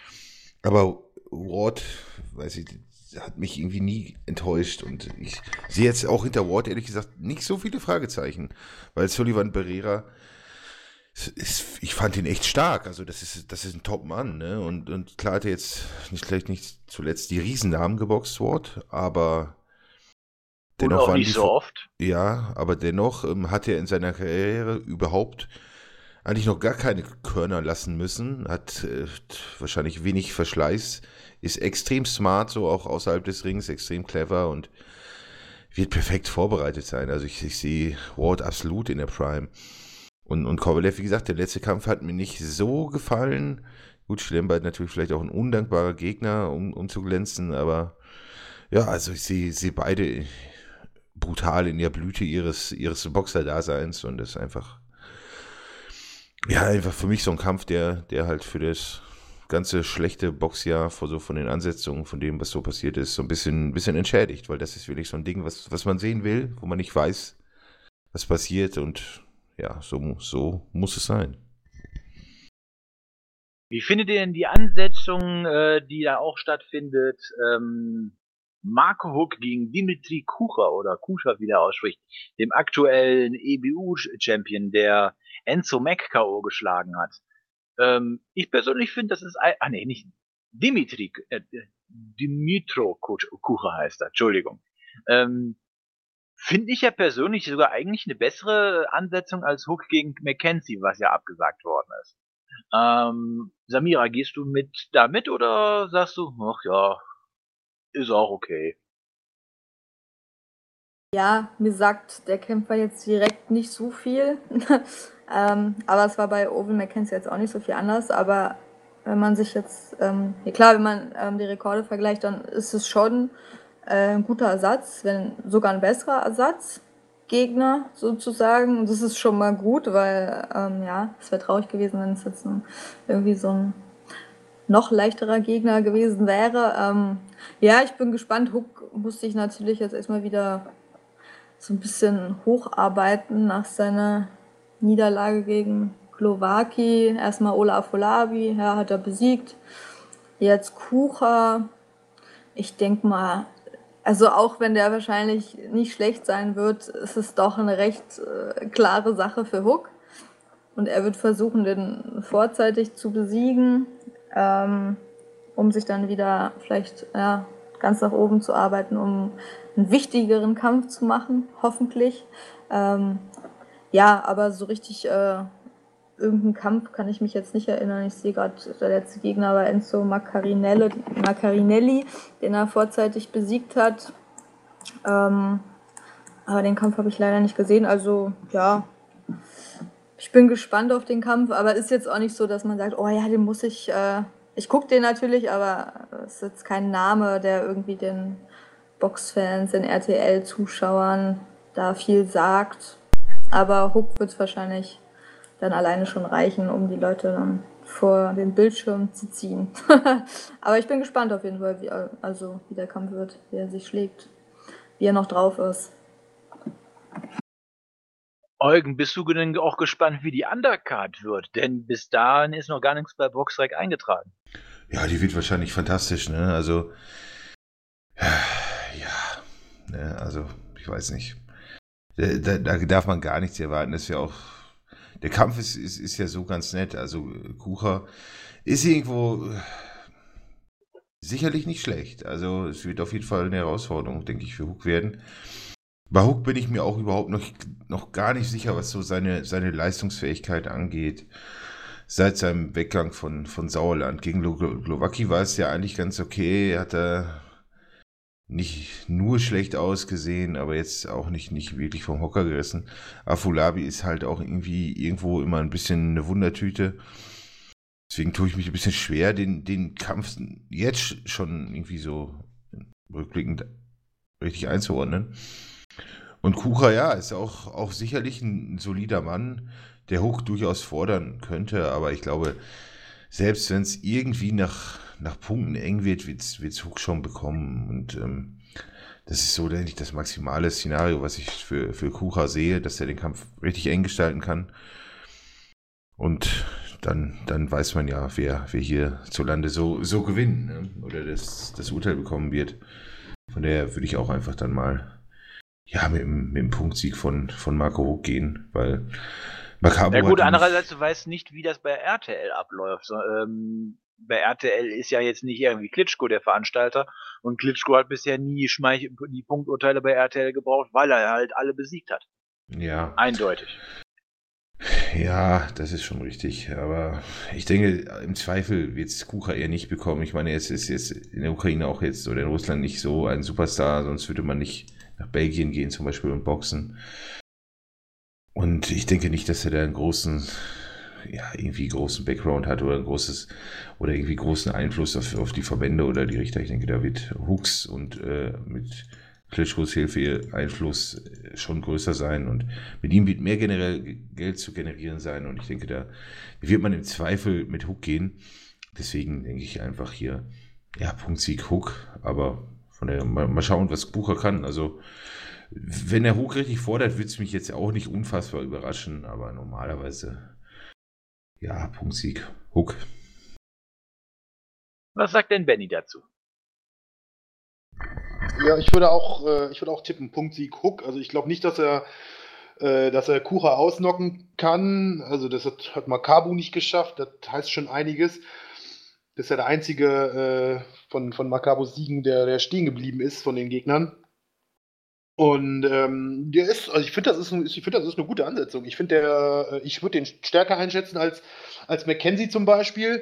Ward, weiß ich, hat mich irgendwie nie enttäuscht. Und ich sehe jetzt auch hinter Ward, ehrlich gesagt, nicht so viele Fragezeichen. Weil Sullivan Barrera, ich fand ihn echt stark. Also das ist ein Top-Mann, ne? Und klar hat er jetzt vielleicht nicht zuletzt die Riesennamen geboxt, Ward, aber Und dennoch auch waren nicht so oft. Ja, aber dennoch hat er in seiner Karriere überhaupt eigentlich noch gar keine Körner lassen müssen, hat wahrscheinlich wenig Verschleiß, ist extrem smart, so auch außerhalb des Rings, extrem clever und wird perfekt vorbereitet sein. Also ich sehe Ward absolut in der Prime. Und Kovalev, wie gesagt, der letzte Kampf hat mir nicht so gefallen. Gut, Schlembert natürlich vielleicht auch ein undankbarer Gegner, um zu glänzen, aber ja, also ich sehe beide brutal in der Blüte ihres Boxer-Daseins und das ist einfach für mich so ein Kampf, der halt für das ganze schlechte Boxjahr von den Ansetzungen, von dem, was so passiert ist, so ein bisschen entschädigt, weil das ist wirklich so ein Ding, was man sehen will, wo man nicht weiß, was passiert und ja, so muss es sein. Wie findet ihr denn die Ansetzung, die da auch stattfindet? Marco Huck gegen Dimitri Kucher oder Kuscher, wie der ausspricht, dem aktuellen EBU-Champion, der Enzo Mac K.O. geschlagen hat. Ich persönlich finde, das ist, nicht Dimitro Kucher heißt er, Entschuldigung. Finde ich ja persönlich sogar eigentlich eine bessere Ansetzung als Hook gegen Mackenzie, was ja abgesagt worden ist. Samira, gehst du damit oder sagst du, ach ja, ist auch okay? Ja, mir sagt der Kämpfer jetzt direkt nicht so viel. Aber es war bei Owen Mackenzie jetzt auch nicht so viel anders. Aber wenn man sich jetzt, ja klar, wenn man die Rekorde vergleicht, dann ist es schon ein guter Ersatz, wenn sogar ein besserer Ersatzgegner sozusagen. Und das ist schon mal gut, weil ja, es wäre traurig gewesen, wenn es jetzt irgendwie so ein noch leichterer Gegner gewesen wäre. Ja, ich bin gespannt. Hook musste ich natürlich jetzt erstmal wieder so ein bisschen hocharbeiten nach seiner Niederlage gegen Glowacki. Erstmal Ola Afolabi, ja, hat er besiegt. Jetzt Kucher. Ich denke mal, also auch wenn der wahrscheinlich nicht schlecht sein wird, ist es doch eine recht klare Sache für Hook. Und er wird versuchen, den vorzeitig zu besiegen, um sich dann wieder vielleicht ganz nach oben zu arbeiten, um einen wichtigeren Kampf zu machen, hoffentlich. Ja, aber so richtig irgendeinen Kampf kann ich mich jetzt nicht erinnern. Ich sehe gerade, der letzte Gegner war Enzo Maccarinelli, den er vorzeitig besiegt hat. Aber den Kampf habe ich leider nicht gesehen. Also ja, ich bin gespannt auf den Kampf, aber ist jetzt auch nicht so, dass man sagt, oh ja, den muss ich. Ich gucke den natürlich, aber es ist jetzt kein Name, der irgendwie den Boxfans, den RTL-Zuschauern da viel sagt. Aber Hook wird es wahrscheinlich dann alleine schon reichen, um die Leute dann vor den Bildschirm zu ziehen. Aber ich bin gespannt auf jeden Fall, wie der Kampf wird, wie er sich schlägt, wie er noch drauf ist. Eugen, bist du denn auch gespannt, wie die Undercard wird? Denn bis dahin ist noch gar nichts bei Boxrec eingetragen. Ja, die wird wahrscheinlich fantastisch, ne? Also, ja, ne? Also, ich weiß nicht. Da darf man gar nichts erwarten. Das ist ja auch. Der Kampf ist ja so ganz nett. Also, Kucher ist irgendwo sicherlich nicht schlecht. Also, es wird auf jeden Fall eine Herausforderung, denke ich, für Hook werden. Bei Hook bin ich mir auch überhaupt noch gar nicht sicher, was so seine Leistungsfähigkeit angeht. Seit seinem Weggang von Sauerland gegen Glowacki war es ja eigentlich ganz okay. Er hat da nicht nur schlecht ausgesehen, aber jetzt auch nicht wirklich vom Hocker gerissen. Afolabi ist halt auch irgendwo immer ein bisschen eine Wundertüte. Deswegen tue ich mich ein bisschen schwer, den Kampf jetzt schon irgendwie so rückblickend richtig einzuordnen. Und Kucher, ja, ist auch sicherlich ein solider Mann, der Hook durchaus fordern könnte, aber ich glaube, selbst wenn es irgendwie nach Punkten eng wird, wird's Hook schon bekommen. Und das ist so, denke ich, das maximale Szenario, was ich für Kucher sehe, dass er den Kampf richtig eng gestalten kann. Und dann weiß man ja, wer hier zulande so gewinnen, ne? Oder das Urteil bekommen wird. Von daher würde ich auch einfach dann mal mit dem Punktsieg von Marco Hook gehen, weil Macabo Ja gut, hat andererseits, du weißt nicht, wie das bei RTL abläuft. So, bei RTL ist ja jetzt nicht irgendwie Klitschko der Veranstalter und Klitschko hat bisher nie die Punkturteile bei RTL gebraucht, weil er halt alle besiegt hat. Ja. Eindeutig. Ja, das ist schon richtig, aber ich denke, im Zweifel wird es Kucher eher nicht bekommen. Ich meine, es ist jetzt in der Ukraine auch jetzt oder in Russland nicht so ein Superstar, sonst würde man nicht nach Belgien gehen zum Beispiel und boxen. Und ich denke nicht, dass er da einen großen Background hat oder irgendwie großen Einfluss auf die Verbände oder die Richter. Ich denke, da wird Hooks und mit Klitschkos Hilfe ihr Einfluss schon größer sein und mit ihm wird mehr generell Geld zu generieren sein und ich denke, da wird man im Zweifel mit Hook gehen. Deswegen denke ich einfach hier, ja, Punktsieg Hook, aber von der mal schauen, was Bucher kann. Also wenn der Hook richtig fordert, wird es mich jetzt auch nicht unfassbar überraschen, aber normalerweise ja, Punktsieg Hook. Was sagt denn Benny dazu? Ja, ich würde auch tippen, Punktsieg Hook. Also ich glaube nicht, dass er Kucher ausnocken kann. Also das hat Makabu nicht geschafft. Das heißt schon einiges. Das ist ja der einzige von Makabos Siegen, der stehen geblieben ist von den Gegnern. Und also ich finde, das ist eine gute Ansetzung. Ich finde, ich würde den stärker einschätzen als Mackenzie zum Beispiel.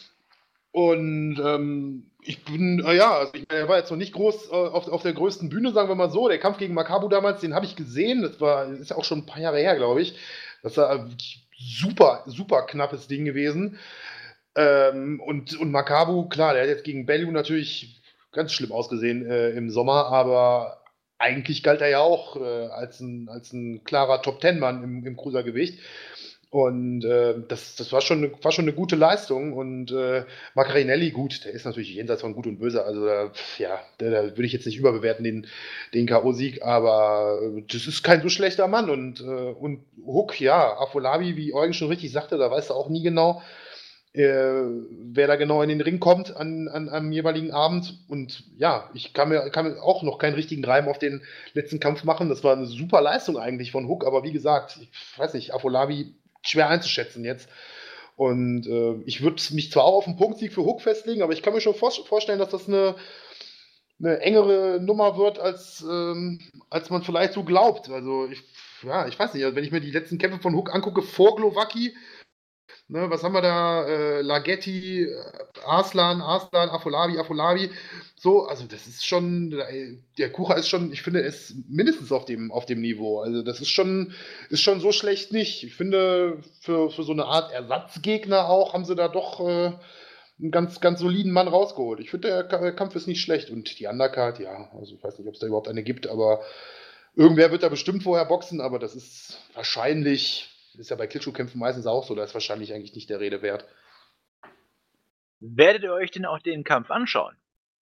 Und ich bin, also ich meine, er war jetzt noch nicht groß auf der größten Bühne, sagen wir mal so. Der Kampf gegen Makabu damals, den habe ich gesehen. Ist ja auch schon ein paar Jahre her, glaube ich. Das war wirklich super, super knappes Ding gewesen. Und Makabu, klar, der hat jetzt gegen Bellew natürlich ganz schlimm ausgesehen im Sommer, aber eigentlich galt er ja auch als ein klarer Top-10-Mann im Cruisergewicht. Und das war schon eine gute Leistung. Und Maccarinelli, gut, der ist natürlich jenseits von Gut und Böse. Also da würde ich jetzt nicht überbewerten, den K.O.-Sieg, aber das ist kein so schlechter Mann. Und Hook, ja, Afolabi, wie Eugen schon richtig sagte, da weißt du auch nie genau, wer da genau in den Ring kommt am jeweiligen Abend. Und ja, ich kann mir auch noch keinen richtigen Reim auf den letzten Kampf machen. Das war eine super Leistung eigentlich von Hook, aber wie gesagt, ich weiß nicht, Afolabi schwer einzuschätzen jetzt. Und ich würde mich zwar auch auf einen Punktsieg für Hook festlegen, aber ich kann mir schon vorstellen, dass das eine engere Nummer wird, als man vielleicht so glaubt. Also ich weiß nicht, also wenn ich mir die letzten Kämpfe von Hook angucke, vor Glowacki, ne, was haben wir da? Lagetti, Arslan, Afolabi. So, also das ist schon, der Kucha ist schon, ich finde, er ist mindestens auf dem Niveau. Also das ist schon so schlecht nicht. Ich finde, für so eine Art Ersatzgegner auch, haben sie da doch einen ganz, ganz soliden Mann rausgeholt. Ich finde, der Kampf ist nicht schlecht. Und die Undercard, ja, also ich weiß nicht, ob es da überhaupt eine gibt, aber irgendwer wird da bestimmt vorher boxen, aber das ist wahrscheinlich. Ist ja bei Klitschko-Kämpfen meistens auch so, da ist wahrscheinlich eigentlich nicht der Rede wert. Werdet ihr euch denn auch den Kampf anschauen?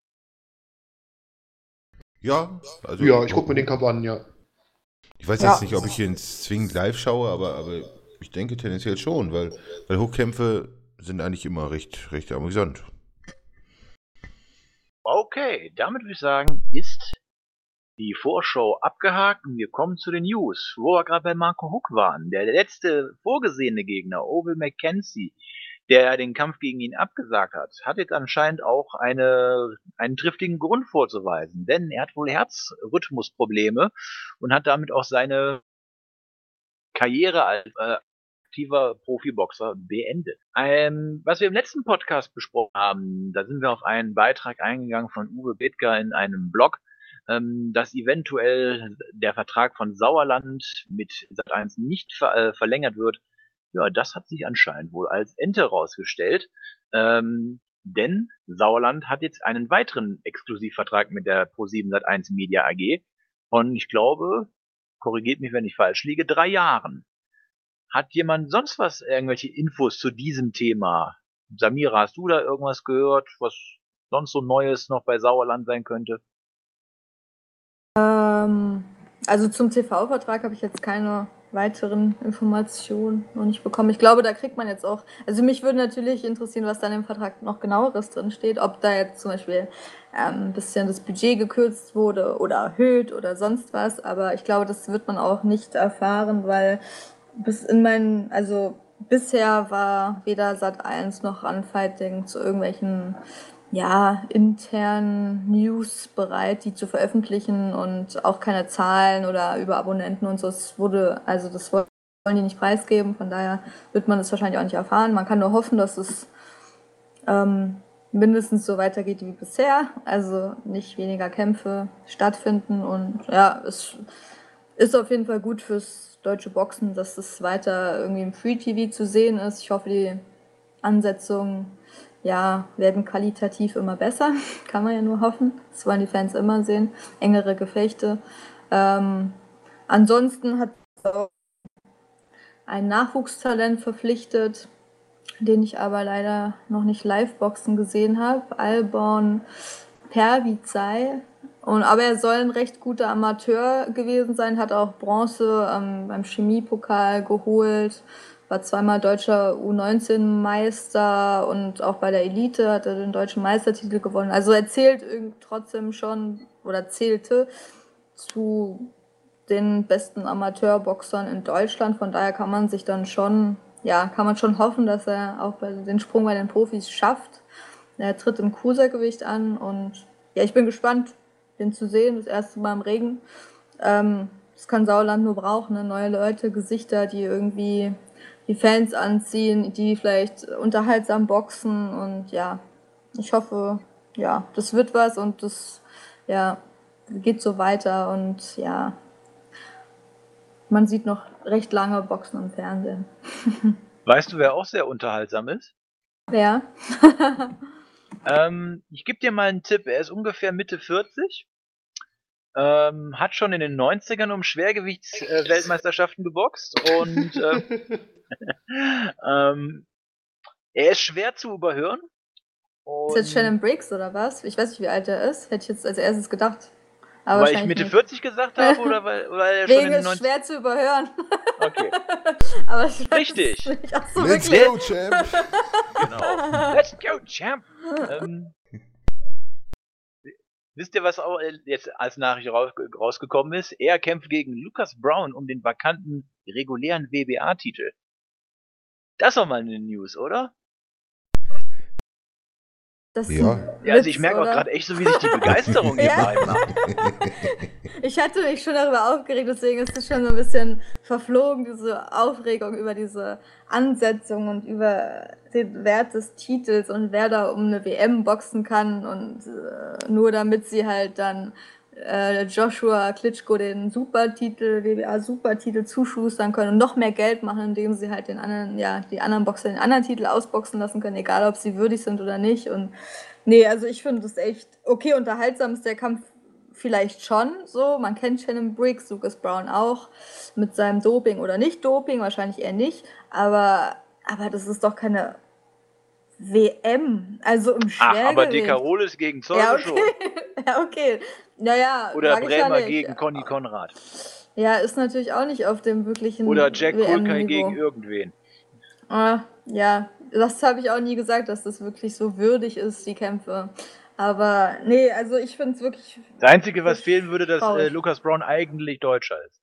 Ja, also. Ja, ich gucke mir den Kampf an, ja. Ich weiß jetzt nicht, ob ich ihn zwingend live schaue, aber ich denke tendenziell schon, weil Hookkämpfe sind eigentlich immer recht amüsant. Okay, damit würde ich sagen, ist die Vorschau abgehakt und wir kommen zu den News, wo wir gerade bei Marco Huck waren. Der letzte vorgesehene Gegner, Oval Mackenzie, der den Kampf gegen ihn abgesagt hat jetzt anscheinend auch einen triftigen Grund vorzuweisen, denn er hat wohl Herzrhythmusprobleme und hat damit auch seine Karriere als aktiver Profiboxer beendet. Was wir im letzten Podcast besprochen haben, da sind wir auf einen Beitrag eingegangen von Uwe Bethger in einem Blog, dass eventuell der Vertrag von Sauerland mit Sat.1 nicht verlängert wird. Ja, das hat sich anscheinend wohl als Ente rausgestellt, denn Sauerland hat jetzt einen weiteren Exklusivvertrag mit der ProSieben Sat.1 Media AG und ich glaube, korrigiert mich, wenn ich falsch liege, 3 Jahren. Hat jemand sonst irgendwelche Infos zu diesem Thema? Samira, hast du da irgendwas gehört, was sonst so Neues noch bei Sauerland sein könnte? Also zum TV-Vertrag habe ich jetzt keine weiteren Informationen noch nicht bekommen. Ich glaube, da kriegt man jetzt auch, also mich würde natürlich interessieren, was da im Vertrag noch genaueres drin steht, ob da jetzt zum Beispiel ein bisschen das Budget gekürzt wurde oder erhöht oder sonst was, aber ich glaube, das wird man auch nicht erfahren, weil bisher war weder Sat.1 noch Runfighting zu irgendwelchen internen News bereit, die zu veröffentlichen und auch keine Zahlen oder über Abonnenten und so. Das wollen die nicht preisgeben, von daher wird man das wahrscheinlich auch nicht erfahren. Man kann nur hoffen, dass es mindestens so weitergeht wie bisher, also nicht weniger Kämpfe stattfinden und ja, es ist auf jeden Fall gut fürs deutsche Boxen, dass es weiter irgendwie im Free-TV zu sehen ist. Ich hoffe, die Ansetzungen werden qualitativ immer besser. Kann man ja nur hoffen. Das wollen die Fans immer sehen. Engere Gefechte. Ansonsten hat auch ein Nachwuchstalent verpflichtet, den ich aber leider noch nicht Live-Boxen gesehen habe. Alborn Pervizei. Aber er soll ein recht guter Amateur gewesen sein, hat auch Bronze beim Chemiepokal geholt, war zweimal deutscher U19-Meister und auch bei der Elite hat er den deutschen Meistertitel gewonnen. Also er zählt trotzdem schon oder zählte zu den besten Amateurboxern in Deutschland. Von daher kann man sich dann schon hoffen, dass er auch den Sprung bei den Profis schafft. Er tritt im Cruisergewicht an und ja, ich bin gespannt, den zu sehen, das erste Mal im Regen. Das kann Sauerland nur brauchen, ne? Neue Leute, Gesichter, die irgendwie die Fans anziehen, die vielleicht unterhaltsam boxen und ja, ich hoffe, ja, das wird was und das, ja, geht so weiter und ja, man sieht noch recht lange Boxen im Fernsehen. Weißt du, wer auch sehr unterhaltsam ist? Ja. Ich gebe dir mal einen Tipp. Er ist ungefähr Mitte 40. Hat schon in den 90ern um Schwergewichtsweltmeisterschaften geboxt und er ist schwer zu überhören. Ist jetzt Shannon Briggs oder was? Ich weiß nicht, wie alt er ist. Hätte ich jetzt als erstes gedacht. Aber weil ich Mitte 40 gesagt habe oder weil er schon in den 90ern... schwer zu überhören. Okay. Aber ich weiß Richtig. Nicht. Ach so, Let's wirklich? go, Champ! Genau. Let's go, Champ! Wisst ihr, was auch jetzt als Nachricht rausgekommen ist? Er kämpft gegen Lucas Brown um den vakanten regulären WBA-Titel. Das war mal eine News, oder? Das ist Ja. ein Ja, also Witz, ich merke auch oder? gerade echt so, wie sich die Begeisterung hier Ja. beiden macht. Ich hatte mich schon darüber aufgeregt, deswegen ist es schon so ein bisschen verflogen, diese Aufregung über diese Ansetzung und über den Wert des Titels und wer da um eine WM boxen kann und nur damit sie halt dann Joshua Klitschko den Supertitel, WBA-Supertitel zuschustern können und noch mehr Geld machen, indem sie halt den anderen, ja, die anderen Boxer den anderen Titel ausboxen lassen können, egal ob sie würdig sind oder nicht. Und nee, also ich finde das echt okay, unterhaltsam ist der Kampf vielleicht schon so. Man kennt Shannon Briggs, Lucas Brown auch, mit seinem Doping oder nicht Doping, wahrscheinlich eher nicht, aber das ist doch keine WM, also im Ach, Schwergewicht. aber De Carolis gegen Zeuge Ja, okay. schon. Ja, okay. Naja, Oder sag ich ja Bremer nicht. gegen Conny Konrad. Ja, ist natürlich auch nicht auf dem wirklichen Oder Jack Kulkai WM-Niveau. gegen irgendwen. Ja, das habe ich auch nie gesagt, dass das wirklich so würdig ist, die Kämpfe. Aber nee, also ich finde es wirklich Das Einzige, was fehlen würde, dass traurig. Lucas Brown eigentlich Deutscher ist.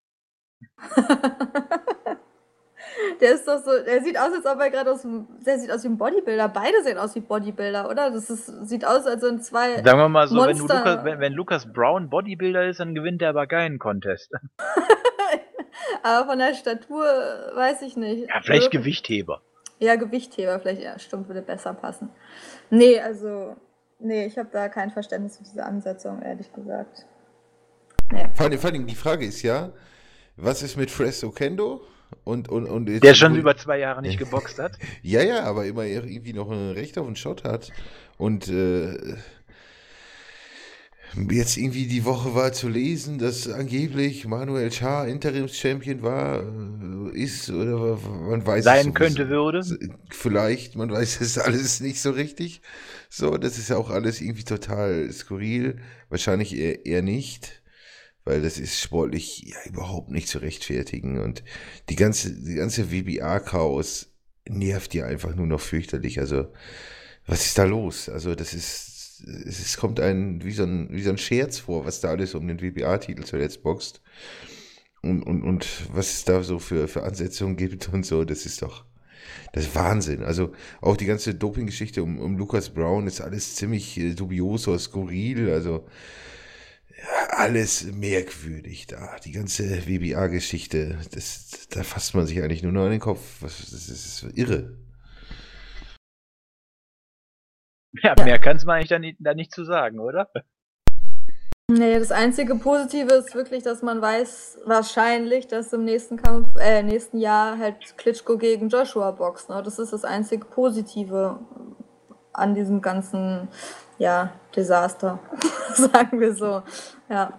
Der ist doch so, der sieht aus, als ob er gerade der sieht aus wie ein Bodybuilder. Beide sehen aus wie Bodybuilder, oder? Sieht aus, als wenn zwei Sagen wir mal so, Monster. wenn Lucas Brown Bodybuilder ist, dann gewinnt er aber keinen Contest. Aber von der Statur weiß ich nicht. Ja, vielleicht Gewichtheber. Ja, Gewichtheber vielleicht, ja, stimmt, würde besser passen. Nee, ich habe da kein Verständnis für diese Ansetzung, ehrlich gesagt. Nee. Vor allem die Frage ist ja, was ist mit Fres Oquendo? Und Der schon über 2 Jahre nicht geboxt hat. Ja, aber immer irgendwie noch ein Recht auf einen Shot hat. Und jetzt irgendwie die Woche war zu lesen, dass angeblich Manuel Schah Interimschampion ist, oder man weiß Sein es könnte, würde. Vielleicht, man weiß es alles nicht so richtig. So, das ist ja auch alles irgendwie total skurril. Wahrscheinlich eher nicht, weil das ist sportlich ja überhaupt nicht zu rechtfertigen. Und die ganze WBA-Chaos nervt ja einfach nur noch fürchterlich. Also, was ist da los? Also, es kommt einem wie so ein Scherz vor, was da alles um den WBA-Titel zuletzt boxt. Und was es da so für Ansetzungen gibt und so, das ist Wahnsinn. Also auch die ganze Doping-Geschichte um Lucas Brown ist alles ziemlich dubios oder skurril. Also ja, alles merkwürdig da. Die ganze WBA-Geschichte, da fasst man sich eigentlich nur noch an den Kopf. Das ist irre. Ja, mehr kann es man eigentlich da nicht zu sagen, oder? Nee, das einzige Positive ist wirklich, dass man weiß, wahrscheinlich, dass im nächsten Jahr halt Klitschko gegen Joshua boxt. Ne? Das ist das einzige Positive an diesem ganzen, ja, Desaster, sagen wir so. Ja.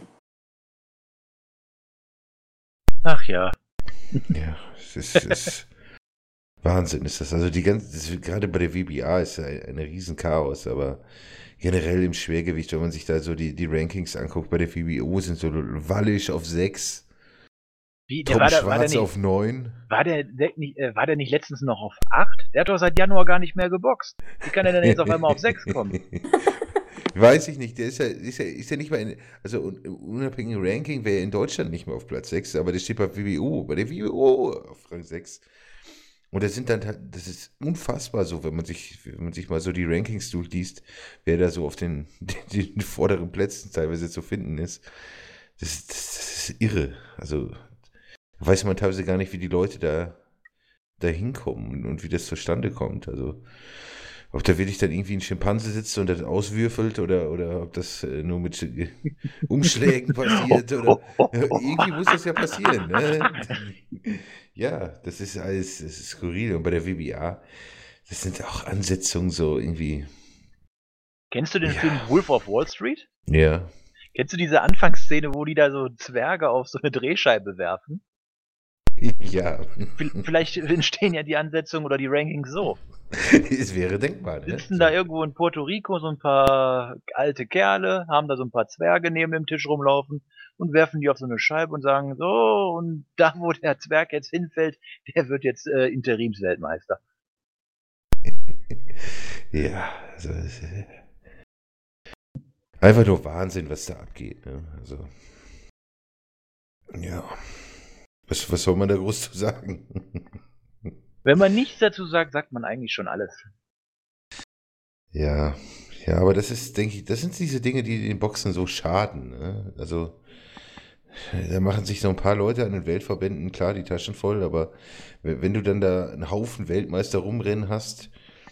Ach ja. Ja, es ist Wahnsinn ist das. Also gerade bei der WBA ist ja ein Riesenchaos, aber generell im Schwergewicht, wenn man sich da so die Rankings anguckt, bei der WBO sind so Wallisch auf 6, Tom Schwarz auf 9. War der nicht letztens noch auf 8? Der hat doch seit Januar gar nicht mehr geboxt. Wie kann er denn jetzt auf einmal auf 6 kommen? Weiß ich nicht, der ist ja nicht mal also unabhängig Ranking wäre er in Deutschland nicht mehr auf Platz 6, aber der steht bei der WBO auf Rang 6. Und das sind dann, das ist unfassbar so, wenn man sich mal so die Rankings durchliest, wer da so auf den vorderen Plätzen teilweise zu finden ist. Das ist irre. Also weiß man teilweise gar nicht, wie die Leute da hinkommen und wie das zustande kommt. Also ob da wirklich dann irgendwie ein Schimpanse sitzt und das auswürfelt oder ob das nur mit Umschlägen passiert oder irgendwie muss das ja passieren. Ne? Ja, das ist alles, das ist skurril. Und bei der WBA, das sind auch Ansetzungen so irgendwie. Kennst du den Ja. Film Wolf of Wall Street? Ja. Kennst du diese Anfangsszene, wo die da so Zwerge auf so eine Drehscheibe werfen? Ja. Vielleicht entstehen ja die Ansetzungen oder die Rankings so. Es wäre denkbar, ne? Sitzen da irgendwo in Puerto Rico so ein paar alte Kerle, haben da so ein paar Zwerge neben dem Tisch rumlaufen und werfen die auf so eine Scheibe und sagen so, und da, wo der Zwerg jetzt hinfällt, der wird jetzt Interimsweltmeister. Ja, also einfach nur Wahnsinn, was da abgeht. Ne? Also, ja. Was soll man da groß zu sagen? Wenn man nichts dazu sagt, sagt man eigentlich schon alles. Ja, aber das ist, denke ich, das sind diese Dinge, die den Boxen so schaden. Ne? Also, da machen sich so ein paar Leute an den Weltverbänden, klar, die Taschen voll, aber wenn du dann da einen Haufen Weltmeister rumrennen hast,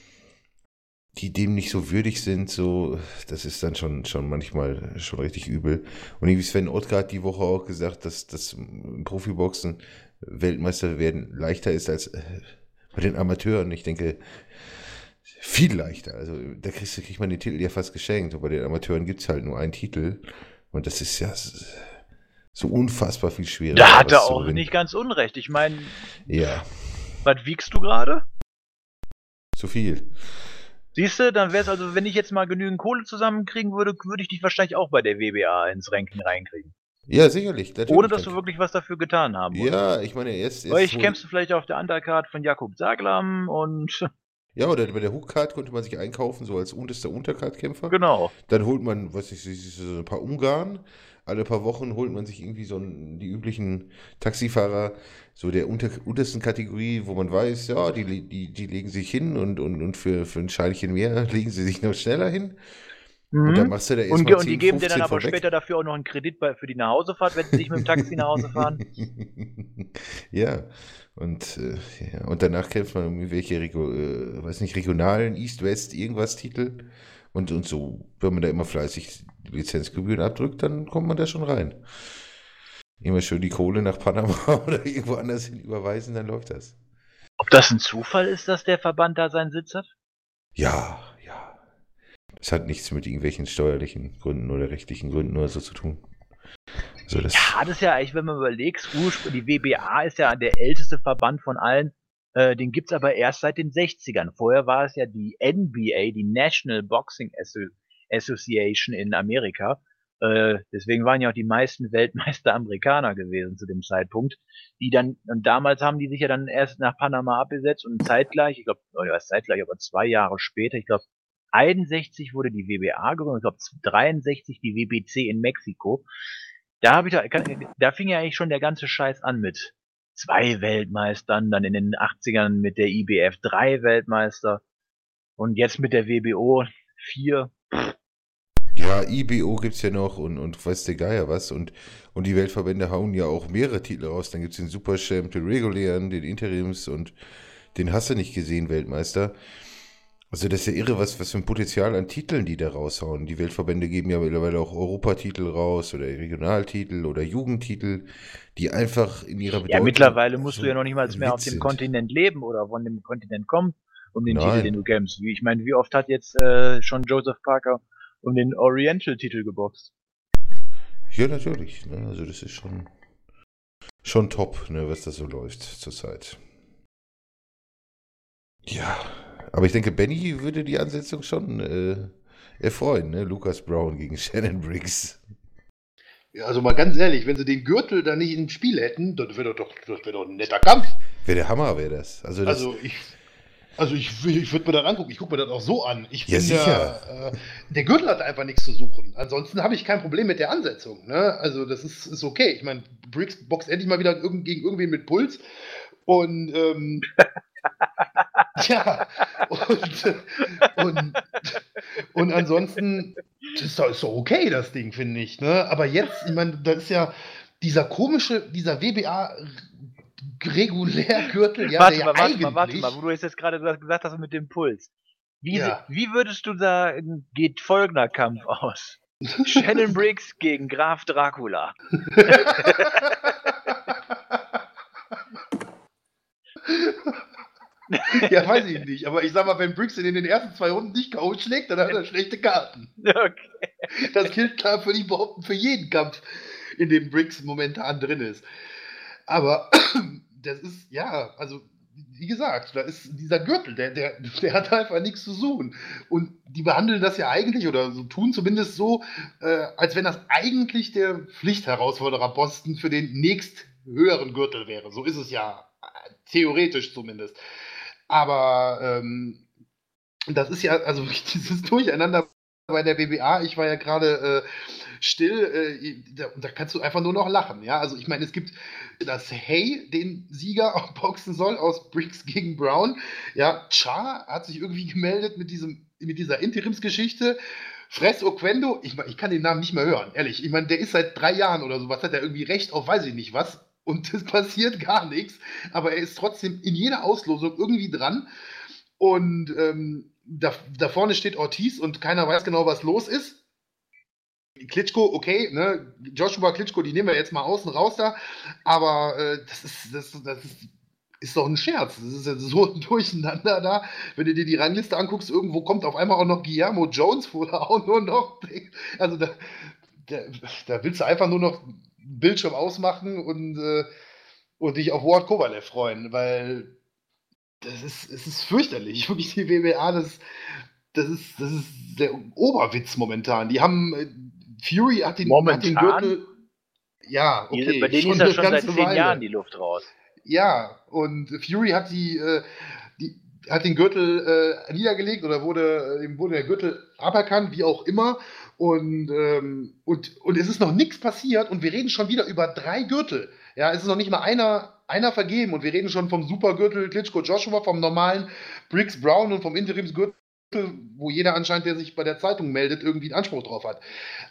die dem nicht so würdig sind, so, das ist dann schon manchmal schon richtig übel. Und irgendwie Sven Ottke hat die Woche auch gesagt, dass das im Profiboxen Weltmeister werden leichter ist als bei den Amateuren. Ich denke, viel leichter. Also da kriegt man den Titel ja fast geschenkt. Und bei den Amateuren gibt es halt nur einen Titel. Und das ist ja so unfassbar viel schwerer. Da hat er was zu auch gewinnen. nicht ganz unrecht. Ich meine, Ja, was wiegst du gerade? zu viel. Siehst du, dann wäre es also, wenn ich jetzt mal genügend Kohle zusammenkriegen würde, würde ich dich wahrscheinlich auch bei der WBA ins Ranking reinkriegen. Ja, sicherlich. Natürlich. Ohne, dass du wirklich was dafür getan haben musst. Ja, ich meine, erst Weil ich kämpfst du vielleicht auf der Undercard von Jakub Saglam und Ja, oder bei der Hookcard konnte man sich einkaufen, so als unterster Untercard-Kämpfer. genau. Dann holt man, was ich, so ein paar Ungarn. Alle paar Wochen holt man sich irgendwie die üblichen Taxifahrer, so der untersten Kategorie, wo man weiß, ja, die legen sich hin und für ein Scheinchen mehr legen sie sich noch schneller hin. Und dann machst du da erstmal Und die 10, geben dir dann 15 aber vorweg. später dafür auch noch einen Kredit für die Nachhausefahrt, wenn sie sich mit dem Taxi nach Hause fahren. Ja, und danach kämpft man um irgendwelche regionalen East-West irgendwas Titel und so, wenn man da immer fleißig die Lizenzgebühren abdrückt, dann kommt man da schon rein. Immer schön die Kohle nach Panama oder irgendwo anders hin überweisen, dann läuft das. Ob das ein Zufall ist, dass der Verband da seinen Sitz hat? Ja. Es hat nichts mit irgendwelchen steuerlichen Gründen oder rechtlichen Gründen oder so zu tun. Also das, Ja, das ist ja eigentlich, wenn man überlegt, die WBA ist ja der älteste Verband von allen. Den gibt's aber erst seit den 60ern. Vorher war es ja die NBA, die National Boxing Association in Amerika. Deswegen waren ja auch die meisten Weltmeister Amerikaner gewesen zu dem Zeitpunkt. Und damals haben die sich ja dann erst nach Panama abgesetzt und zeitgleich, ich glaube, aber 2 Jahre später, ich glaube, 61 wurde die WBA gegründet, ich glaube 63 die WBC in Mexiko. Da fing ja eigentlich schon der ganze Scheiß an mit 2 Weltmeistern, dann in den 80ern mit der IBF 3 Weltmeister und jetzt mit der WBO 4. ja, IBO gibt es ja noch und weiß der Geier was. Und die Weltverbände hauen ja auch mehrere Titel raus. Dann gibt es den Superchamp, den regulären, den Interims und den hast du nicht gesehen, Weltmeister. Also das ist ja irre, was für ein Potenzial an Titeln die da raushauen. Die Weltverbände geben ja mittlerweile auch Europatitel raus oder Regionaltitel oder Jugendtitel, die einfach in ihrer Bedeutung... Ja, mittlerweile musst so du ja noch nicht mal mehr auf Witz dem sind. Kontinent leben oder von dem Kontinent kommen, um den Nein. Titel, den du kämpfst. Ich meine, wie oft hat jetzt schon Joseph Parker um den Oriental-Titel geboxt? Ja, natürlich. Ne? Also das ist schon top, ne, was da so läuft zurzeit. Ja, aber ich denke, Benny würde die Ansetzung schon erfreuen, ne? Lucas Brown gegen Shannon Briggs. Ja, also mal ganz ehrlich, wenn sie den Gürtel da nicht im Spiel hätten, das wäre doch ein netter Kampf. Wäre der Hammer, wäre das. Also ich würde mir das angucken. Ich gucke mir das auch so an. Ja, sicher. Der Gürtel hat einfach nichts zu suchen. Ansonsten habe ich kein Problem mit der Ansetzung. Ne? Also das ist okay. Ich meine, Briggs boxt endlich mal wieder gegen irgendwen mit Puls. Und Ja, und, und ansonsten ist doch okay, das Ding, finde ich. Ne? Aber jetzt, ich meine, da ist ja dieser WBA-Regulärgürtel, ja, Warte der mal, ja warte mal, eigentlich. wo du jetzt gerade gesagt hast mit dem Puls. Ja. Wie würdest du sagen, geht folgender Kampf aus? Shannon Briggs gegen Graf Dracula. Ja, weiß ich nicht. Aber ich sag mal, wenn Briggs in den ersten 2 Runden nicht K.O. schlägt, dann hat er schlechte Karten. Okay. Das gilt klar, würde ich behaupten, für jeden Kampf, in dem Briggs momentan drin ist. Aber das ist, ja, also, wie gesagt, da ist dieser Gürtel, der hat einfach nichts zu suchen. Und die behandeln das ja eigentlich, oder so tun zumindest so, als wenn das eigentlich der Pflichtherausforderer-Posten für den nächst höheren Gürtel wäre. So ist es ja, theoretisch zumindest. Aber das ist ja, also dieses Durcheinander bei der WBA, ich war ja gerade still, da kannst du einfach nur noch lachen. Ja? Also ich meine, es gibt dass Hay den Sieger auch boxen soll aus Briggs gegen Brown. Ja, Cha hat sich irgendwie gemeldet mit dieser Interimsgeschichte. Fress Oquendo, ich kann den Namen nicht mehr hören, ehrlich. Ich meine, der ist seit 3 Jahren oder sowas, hat er irgendwie Recht auf weiß ich nicht was. Und es passiert gar nichts. Aber er ist trotzdem in jeder Auslosung irgendwie dran. Und da vorne steht Ortiz und keiner weiß genau, was los ist. Klitschko, okay, ne? Joshua Klitschko, die nehmen wir jetzt mal außen raus da. Aber das ist doch ein Scherz. Das ist ja so ein Durcheinander da. Wenn du dir die Rangliste anguckst, irgendwo kommt auf einmal auch noch Guillermo Jones vor, auch nur noch. Also da willst du einfach nur noch Bildschirm ausmachen und dich auf Ward Kovalev freuen, weil es ist fürchterlich. Wirklich, die WBA, das ist der Oberwitz momentan. Die haben Fury hat den Momentan? Gürtel. Ja, okay. Bei denen ist ja eine schon seit ganze 10 Weile. Jahren die Luft raus. Ja, und Fury hat hat den Gürtel niedergelegt oder ihm wurde der Gürtel aberkannt, wie auch immer. Und es ist noch nichts passiert und wir reden schon wieder über 3 Gürtel. Ja, es ist noch nicht mal einer vergeben und wir reden schon vom Supergürtel Klitschko Joshua, vom normalen Briggs Brown und vom Interimsgürtel, wo jeder anscheinend, der sich bei der Zeitung meldet, irgendwie einen Anspruch drauf hat.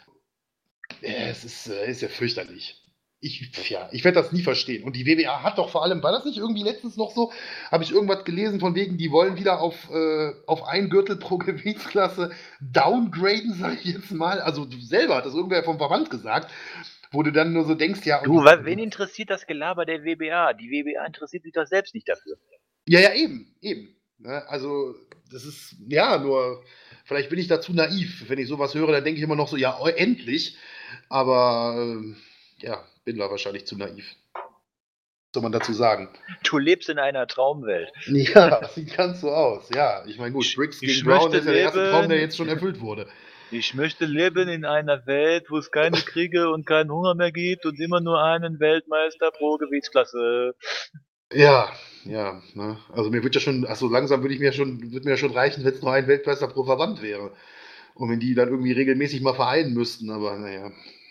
Es ist ja fürchterlich. Ich werde das nie verstehen. Und die WBA hat doch vor allem, war das nicht irgendwie letztens noch so, habe ich irgendwas gelesen von wegen, die wollen wieder auf ein Gürtel pro Gewichtsklasse downgraden, sage ich jetzt mal. Also selber hat das irgendwer vom Verband gesagt, wo du dann nur so denkst, ja. Du, wen interessiert das Gelaber der WBA? Die WBA interessiert sich doch selbst nicht dafür. Ja, eben. Ne? Also das ist, ja, nur, vielleicht bin ich dazu naiv. Wenn ich sowas höre, dann denke ich immer noch so, ja, endlich. Aber ja, bin da wahrscheinlich zu naiv. Was soll man dazu sagen? Du lebst in einer Traumwelt. Ja, sieht ganz so aus. Ja, ich meine, gut, Briggs gegen Brown ist ja der erste Traum, der jetzt schon erfüllt wurde. Ich möchte leben in einer Welt, wo es keine Kriege und keinen Hunger mehr gibt und immer nur einen Weltmeister pro Gewichtsklasse. Ja, ne? Also mir wird ja schon, langsam würde mir ja schon reichen, wenn es nur ein Weltmeister pro Verband wäre. Und wenn die dann irgendwie regelmäßig mal vereinen müssten, aber naja.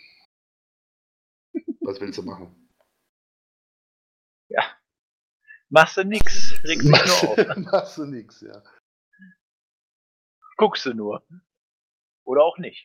Was willst du machen? Ja. Machst du nix, regst dich nur auf. Machst du nix, ja. Guckst du nur. Oder auch nicht.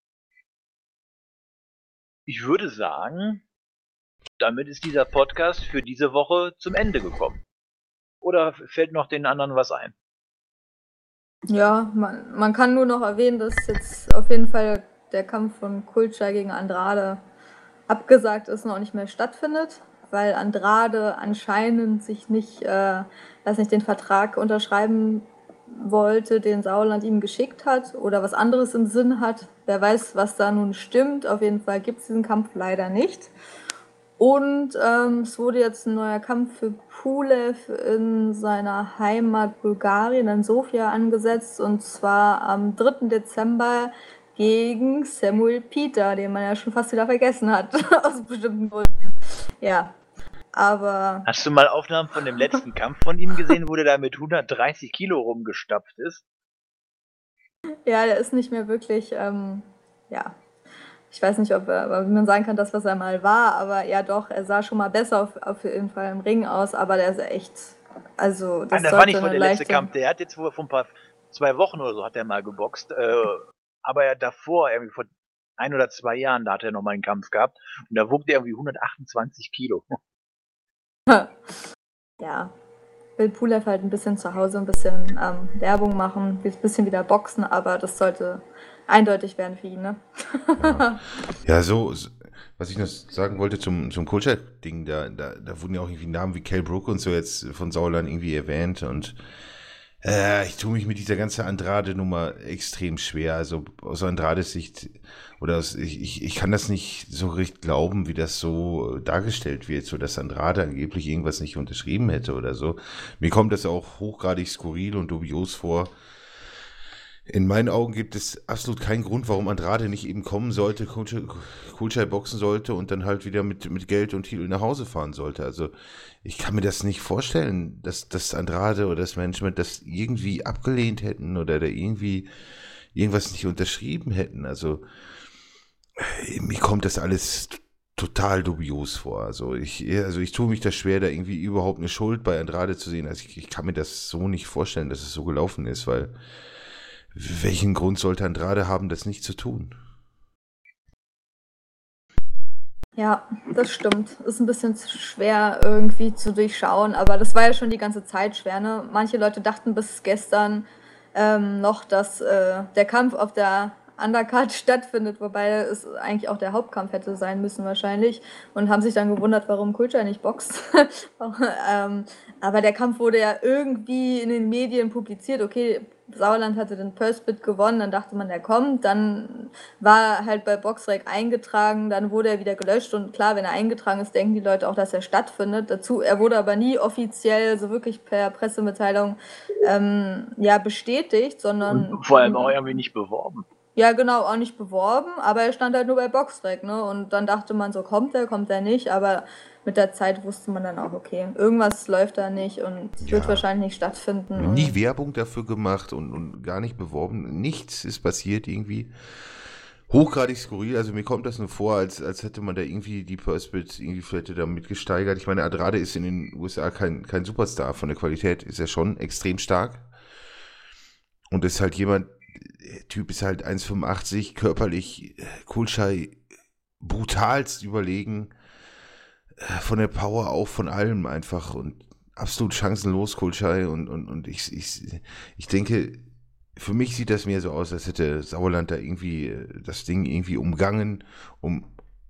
Ich würde sagen, damit ist dieser Podcast für diese Woche zum Ende gekommen. Oder fällt noch den anderen was ein? Ja, man kann nur noch erwähnen, dass jetzt auf jeden Fall der Kampf von Kulcha gegen Andrade abgesagt ist und auch nicht mehr stattfindet, weil Andrade anscheinend sich nicht, den Vertrag unterschreiben wollte, den Sauerland ihm geschickt hat oder was anderes im Sinn hat. Wer weiß, was da nun stimmt. Auf jeden Fall gibt es diesen Kampf leider nicht. Und es wurde jetzt ein neuer Kampf für Pulev in seiner Heimat Bulgarien, in Sofia, angesetzt. Und zwar am 3. Dezember gegen Samuel Peter, den man ja schon fast wieder vergessen hat, aus bestimmten Gründen. Ja, aber... Hast du mal Aufnahmen von dem letzten Kampf von ihm gesehen, wo der da mit 130 Kilo rumgestapft ist? Ja, der ist nicht mehr wirklich, ich weiß nicht, ob man sagen kann, das, was er mal war, aber ja doch, er sah schon mal besser auf jeden Fall im Ring aus, aber der ist echt Also, das Das war nicht sollte so eine der letzte leichte. Kampf. Der hat jetzt vor ein paar 2 Wochen oder so hat er mal geboxt. Aber ja davor, irgendwie vor 1 oder 2 Jahren, da hat er noch mal einen Kampf gehabt. Und da wog der irgendwie 128 Kilo. Ja, will Pulev halt ein bisschen zu Hause ein bisschen Werbung machen, ein bisschen wieder boxen, aber das sollte eindeutig werden für ihn, ne? Ja, was ich noch sagen wollte zum Kulczak-Ding, da wurden ja auch irgendwie Namen wie Kell Brook und so jetzt von Sauerland irgendwie erwähnt und ich tue mich mit dieser ganzen Andrade-Nummer extrem schwer. Also aus Andrades Sicht, ich kann das nicht so richtig glauben, wie das so dargestellt wird, so dass Andrade angeblich irgendwas nicht unterschrieben hätte oder so. Mir kommt das auch hochgradig skurril und dubios vor. In meinen Augen gibt es absolut keinen Grund, warum Andrade nicht eben kommen sollte, Kulczak boxen sollte und dann halt wieder mit Geld und Titel nach Hause fahren sollte. Also ich kann mir das nicht vorstellen, dass Andrade oder das Management das irgendwie abgelehnt hätten oder da irgendwie irgendwas nicht unterschrieben hätten. Also mir kommt das alles total dubios vor. Also ich tue mich da schwer, da irgendwie überhaupt eine Schuld bei Andrade zu sehen. Also ich kann mir das so nicht vorstellen, dass es so gelaufen ist, weil welchen Grund sollte Andrade haben, das nicht zu tun? Ja, das stimmt. Ist ein bisschen schwer irgendwie zu durchschauen, aber das war ja schon die ganze Zeit schwer, ne? Manche Leute dachten bis gestern noch, dass der Kampf auf der Undercard stattfindet, wobei es eigentlich auch der Hauptkampf hätte sein müssen wahrscheinlich und haben sich dann gewundert, warum Kulczak nicht boxt. Aber der Kampf wurde ja irgendwie in den Medien publiziert. Okay, Sauerland hatte den Purse-Bid gewonnen, dann dachte man, der kommt. Dann war er halt bei Boxrec eingetragen, dann wurde er wieder gelöscht. Und klar, wenn er eingetragen ist, denken die Leute auch, dass er stattfindet. Er wurde aber nie offiziell, so wirklich per Pressemitteilung, bestätigt, sondern Und vor allem auch irgendwie nicht beworben. ja, genau, auch nicht beworben, aber er stand halt nur bei Boxrec, ne? Und dann dachte man so, kommt er nicht, aber mit der Zeit wusste man dann auch, okay, irgendwas läuft da nicht und wird wahrscheinlich nicht stattfinden. Nie Werbung dafür gemacht und gar nicht beworben. Nichts ist passiert irgendwie. Hochgradig skurril, also mir kommt das nur vor, als hätte man da irgendwie die Purse-Bid irgendwie vielleicht damit gesteigert. Ich meine, Andrade ist in den USA kein Superstar. Von der Qualität ist er schon extrem stark. Und ist halt jemand, der Typ ist halt 1,85, körperlich, Kulczak brutalst überlegen, von der Power auch, von allem einfach und absolut chancenlos, Kulczak und ich denke, für mich sieht das mehr so aus, als hätte Sauerland da irgendwie das Ding irgendwie umgangen, um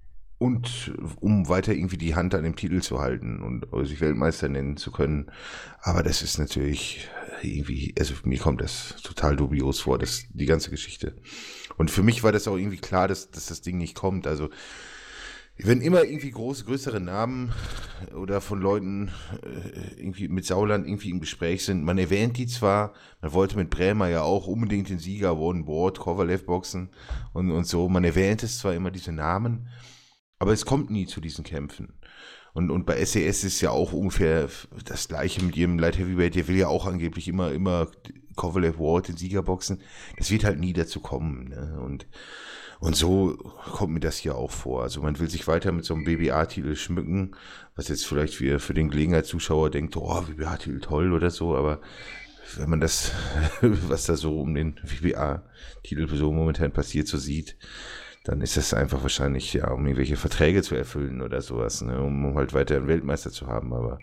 weiter irgendwie die Hand an dem Titel zu halten und sich Weltmeister nennen zu können. Aber das ist natürlich irgendwie, also mir kommt das total dubios vor, die ganze Geschichte. Und für mich war das auch irgendwie klar, dass das Ding nicht kommt. Also wenn immer irgendwie größere Namen oder von Leuten irgendwie mit Sauerland irgendwie im Gespräch sind, man erwähnt die zwar, man wollte mit Brämer ja auch unbedingt den Sieger One Board, Kovalev boxen und so, man erwähnt es zwar immer diese Namen, aber es kommt nie zu diesen Kämpfen. Und bei SES ist ja auch ungefähr das Gleiche mit jedem Light Heavyweight, der will ja auch angeblich immer Kovalev Ward den Sieger boxen. Das wird halt nie dazu kommen, ne? Und so kommt mir das hier auch vor. Also man will sich weiter mit so einem WBA-Titel schmücken, was jetzt vielleicht für den Gelegenheitszuschauer denkt, oh, WBA-Titel toll oder so, aber wenn man das, was da so um den WBA-Titel so momentan passiert, so sieht, dann ist das einfach wahrscheinlich, ja, um irgendwelche Verträge zu erfüllen oder sowas, ne, um halt weiter einen Weltmeister zu haben, aber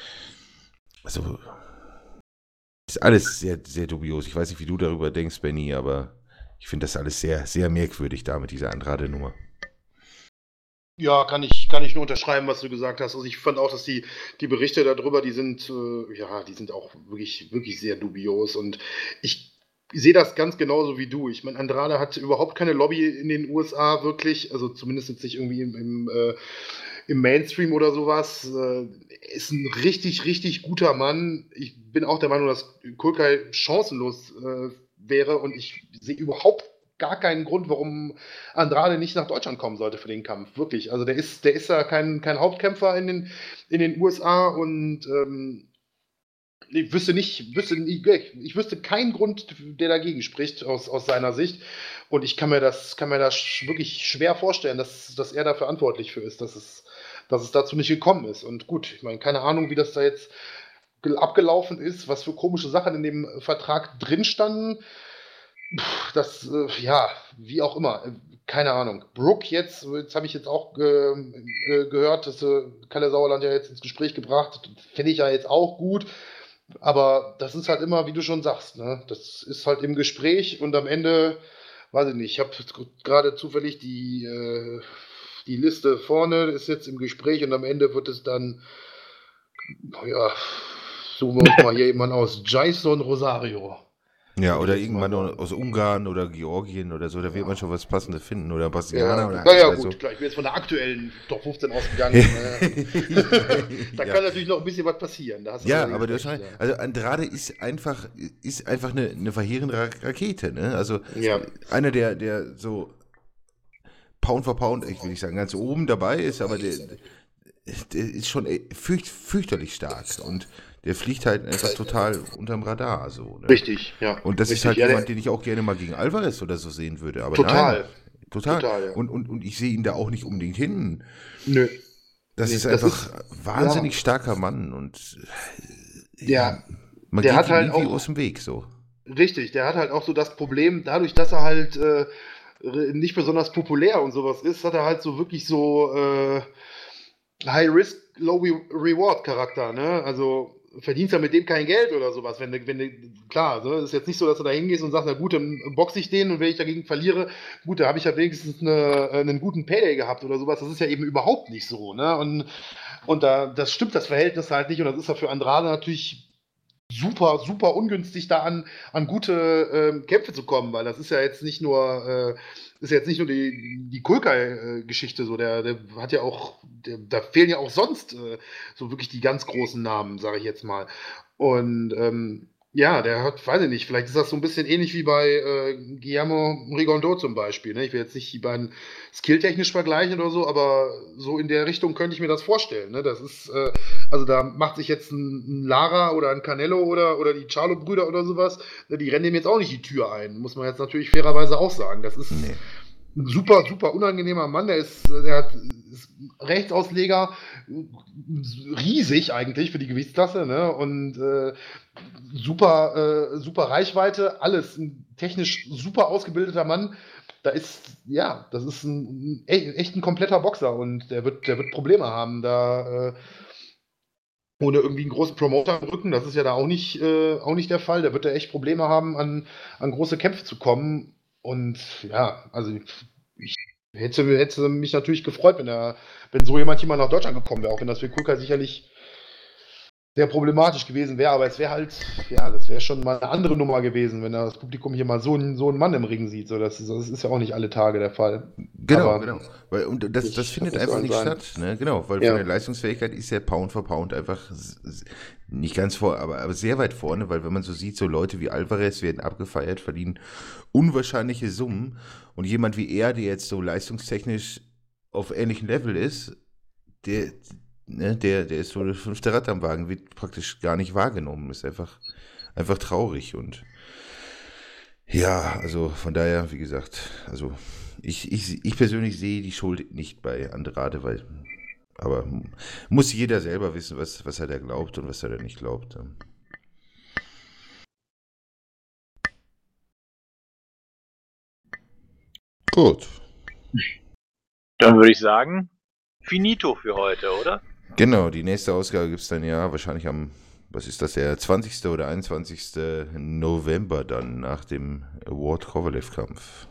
also ist alles sehr, sehr dubios. Ich weiß nicht, wie du darüber denkst, Benny, aber ich finde das alles sehr, sehr merkwürdig da mit dieser Andrade-Nummer. Ja, kann ich nur unterschreiben, was du gesagt hast. Also ich fand auch, dass die Berichte darüber, die sind auch wirklich, wirklich sehr dubios und ich sehe das ganz genauso wie du. Ich meine, Andrade hat überhaupt keine Lobby in den USA wirklich, also zumindest jetzt nicht irgendwie im Mainstream oder sowas. Ist ein richtig, richtig guter Mann. Ich bin auch der Meinung, dass Kulczak chancenlos wäre und ich sehe überhaupt gar keinen Grund, warum Andrade nicht nach Deutschland kommen sollte für den Kampf. Wirklich. Also der ist ja kein Hauptkämpfer in den USA und ich wüsste keinen Grund, der dagegen spricht aus seiner Sicht. Und ich kann mir das wirklich schwer vorstellen, dass er da verantwortlich für ist, dass es dazu nicht gekommen ist. Und gut, ich meine, keine Ahnung, wie das da jetzt abgelaufen ist, was für komische Sachen in dem Vertrag drin standen. Das, ja, wie auch immer, keine Ahnung. Brooke jetzt habe ich jetzt auch gehört, dass Kalle Sauerland ja jetzt ins Gespräch gebracht, finde ich ja jetzt auch gut. Aber das ist halt immer, wie du schon sagst, ne? Das ist halt im Gespräch und am Ende, weiß ich nicht, ich habe gerade zufällig die Liste vorne, ist jetzt im Gespräch und am Ende wird es dann, ja, suchen wir uns mal hier jemanden aus, Jason Rosario. Ja, oder Jetzt irgendwann mal. aus Ungarn oder Georgien oder so, da wird man schon was Passendes finden. Oder Brasilianer oder naja, also. gut, klar, ich bin jetzt von der aktuellen Top 15 ausgegangen. Da kann natürlich noch ein bisschen was passieren. Da hast du Ja, allerdings aber du hast recht, recht. Also Andrade ist einfach eine verheerende Rakete, ne? Also ja. einer, der so Pound for Pound, ich will nicht sagen, ganz oben dabei ist, aber der ist schon fürchterlich stark und der fliegt halt einfach total unterm Radar. So, ne? Richtig, ja. Und das ist Richtig, halt ja, jemand, den ich auch gerne mal gegen Alvarez oder so sehen würde. Aber total. nein, total. Total, ja. Und ich sehe ihn da auch nicht unbedingt hin. Nö. Das Nee, ist das einfach ist- wahnsinnig starker Mann und Ja, man der geht hat ihm halt irgendwie auch- aus dem Weg so. richtig, der hat halt auch so das Problem, dadurch, dass er halt nicht besonders populär und sowas ist, hat er halt so wirklich so High-Risk, Low-Reward-Charakter, ne? Also verdienst ja mit dem kein Geld oder sowas. Wenn du, klar, ne? Es ist jetzt nicht so, dass du da hingehst und sagst, na gut, dann boxe ich den und wenn ich dagegen verliere, gut, da habe ich ja wenigstens einen guten Payday gehabt oder sowas. Das ist ja eben überhaupt nicht so, ne? Und das stimmt das Verhältnis halt nicht und das ist ja für Andrade natürlich super, super ungünstig, da an gute Kämpfe zu kommen, weil das ist ja jetzt nicht nur, die Kulkai-Geschichte so, der hat ja auch, da fehlen ja auch sonst so wirklich die ganz großen Namen, sage ich jetzt mal. Und ja, der hat, weiß ich nicht, vielleicht ist das so ein bisschen ähnlich wie bei Guillermo Rigondeaux zum Beispiel. Ne? Ich will jetzt nicht die beiden skilltechnisch vergleichen oder so, aber so in der Richtung könnte ich mir das vorstellen. Ne? Das ist, also da macht sich jetzt ein Lara oder ein Canelo oder die Charlo-Brüder oder sowas, ne, die rennen dem jetzt auch nicht die Tür ein, muss man jetzt natürlich fairerweise auch sagen. Das ist Nee. ein super, super unangenehmer Mann, ist Rechtsausleger, riesig eigentlich für die Gewichtsklasse, ne? Und super, super Reichweite, alles, ein technisch super ausgebildeter Mann. Das ist echt ein kompletter Boxer und der wird Probleme haben, da ohne irgendwie einen großen Promoter im Rücken, das ist ja da auch nicht der Fall. Der wird da echt Probleme haben, an große Kämpfe zu kommen. Und ja, also ich hätte mich natürlich gefreut, wenn so jemand nach Deutschland gekommen wäre, auch wenn das für Kulka sicherlich sehr problematisch gewesen wäre, aber es wäre halt, ja, das wäre schon mal eine andere Nummer gewesen, wenn das Publikum hier mal so einen Mann im Ring sieht. So, das ist ja auch nicht alle Tage der Fall. Genau, Aber genau. Und das findet muss einfach man nicht sagen. statt, ne? Genau, weil Ja. von der Leistungsfähigkeit ist der Pound for Pound einfach nicht ganz aber sehr weit vorne, weil wenn man so sieht, so Leute wie Alvarez werden abgefeiert, verdienen unwahrscheinliche Summen und jemand wie er, der jetzt so leistungstechnisch auf ähnlichem Level ist, der ist so das 5. Rad am Wagen, wird praktisch gar nicht wahrgenommen, ist einfach traurig und ja, also von daher, wie gesagt, also ich persönlich sehe die Schuld nicht bei Andrade, aber muss jeder selber wissen, was er da glaubt und was er da nicht glaubt. Gut. Dann würde ich sagen, finito für heute, oder? Genau, die nächste Ausgabe gibt es dann ja wahrscheinlich was ist das, der 20. oder 21. November dann nach dem Award-Kovalev-Kampf.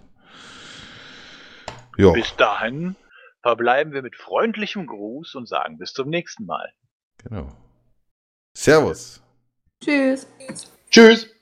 Ja, Bis dahin verbleiben wir mit freundlichem Gruß und sagen bis zum nächsten Mal. genau. Servus. Tschüss. Tschüss!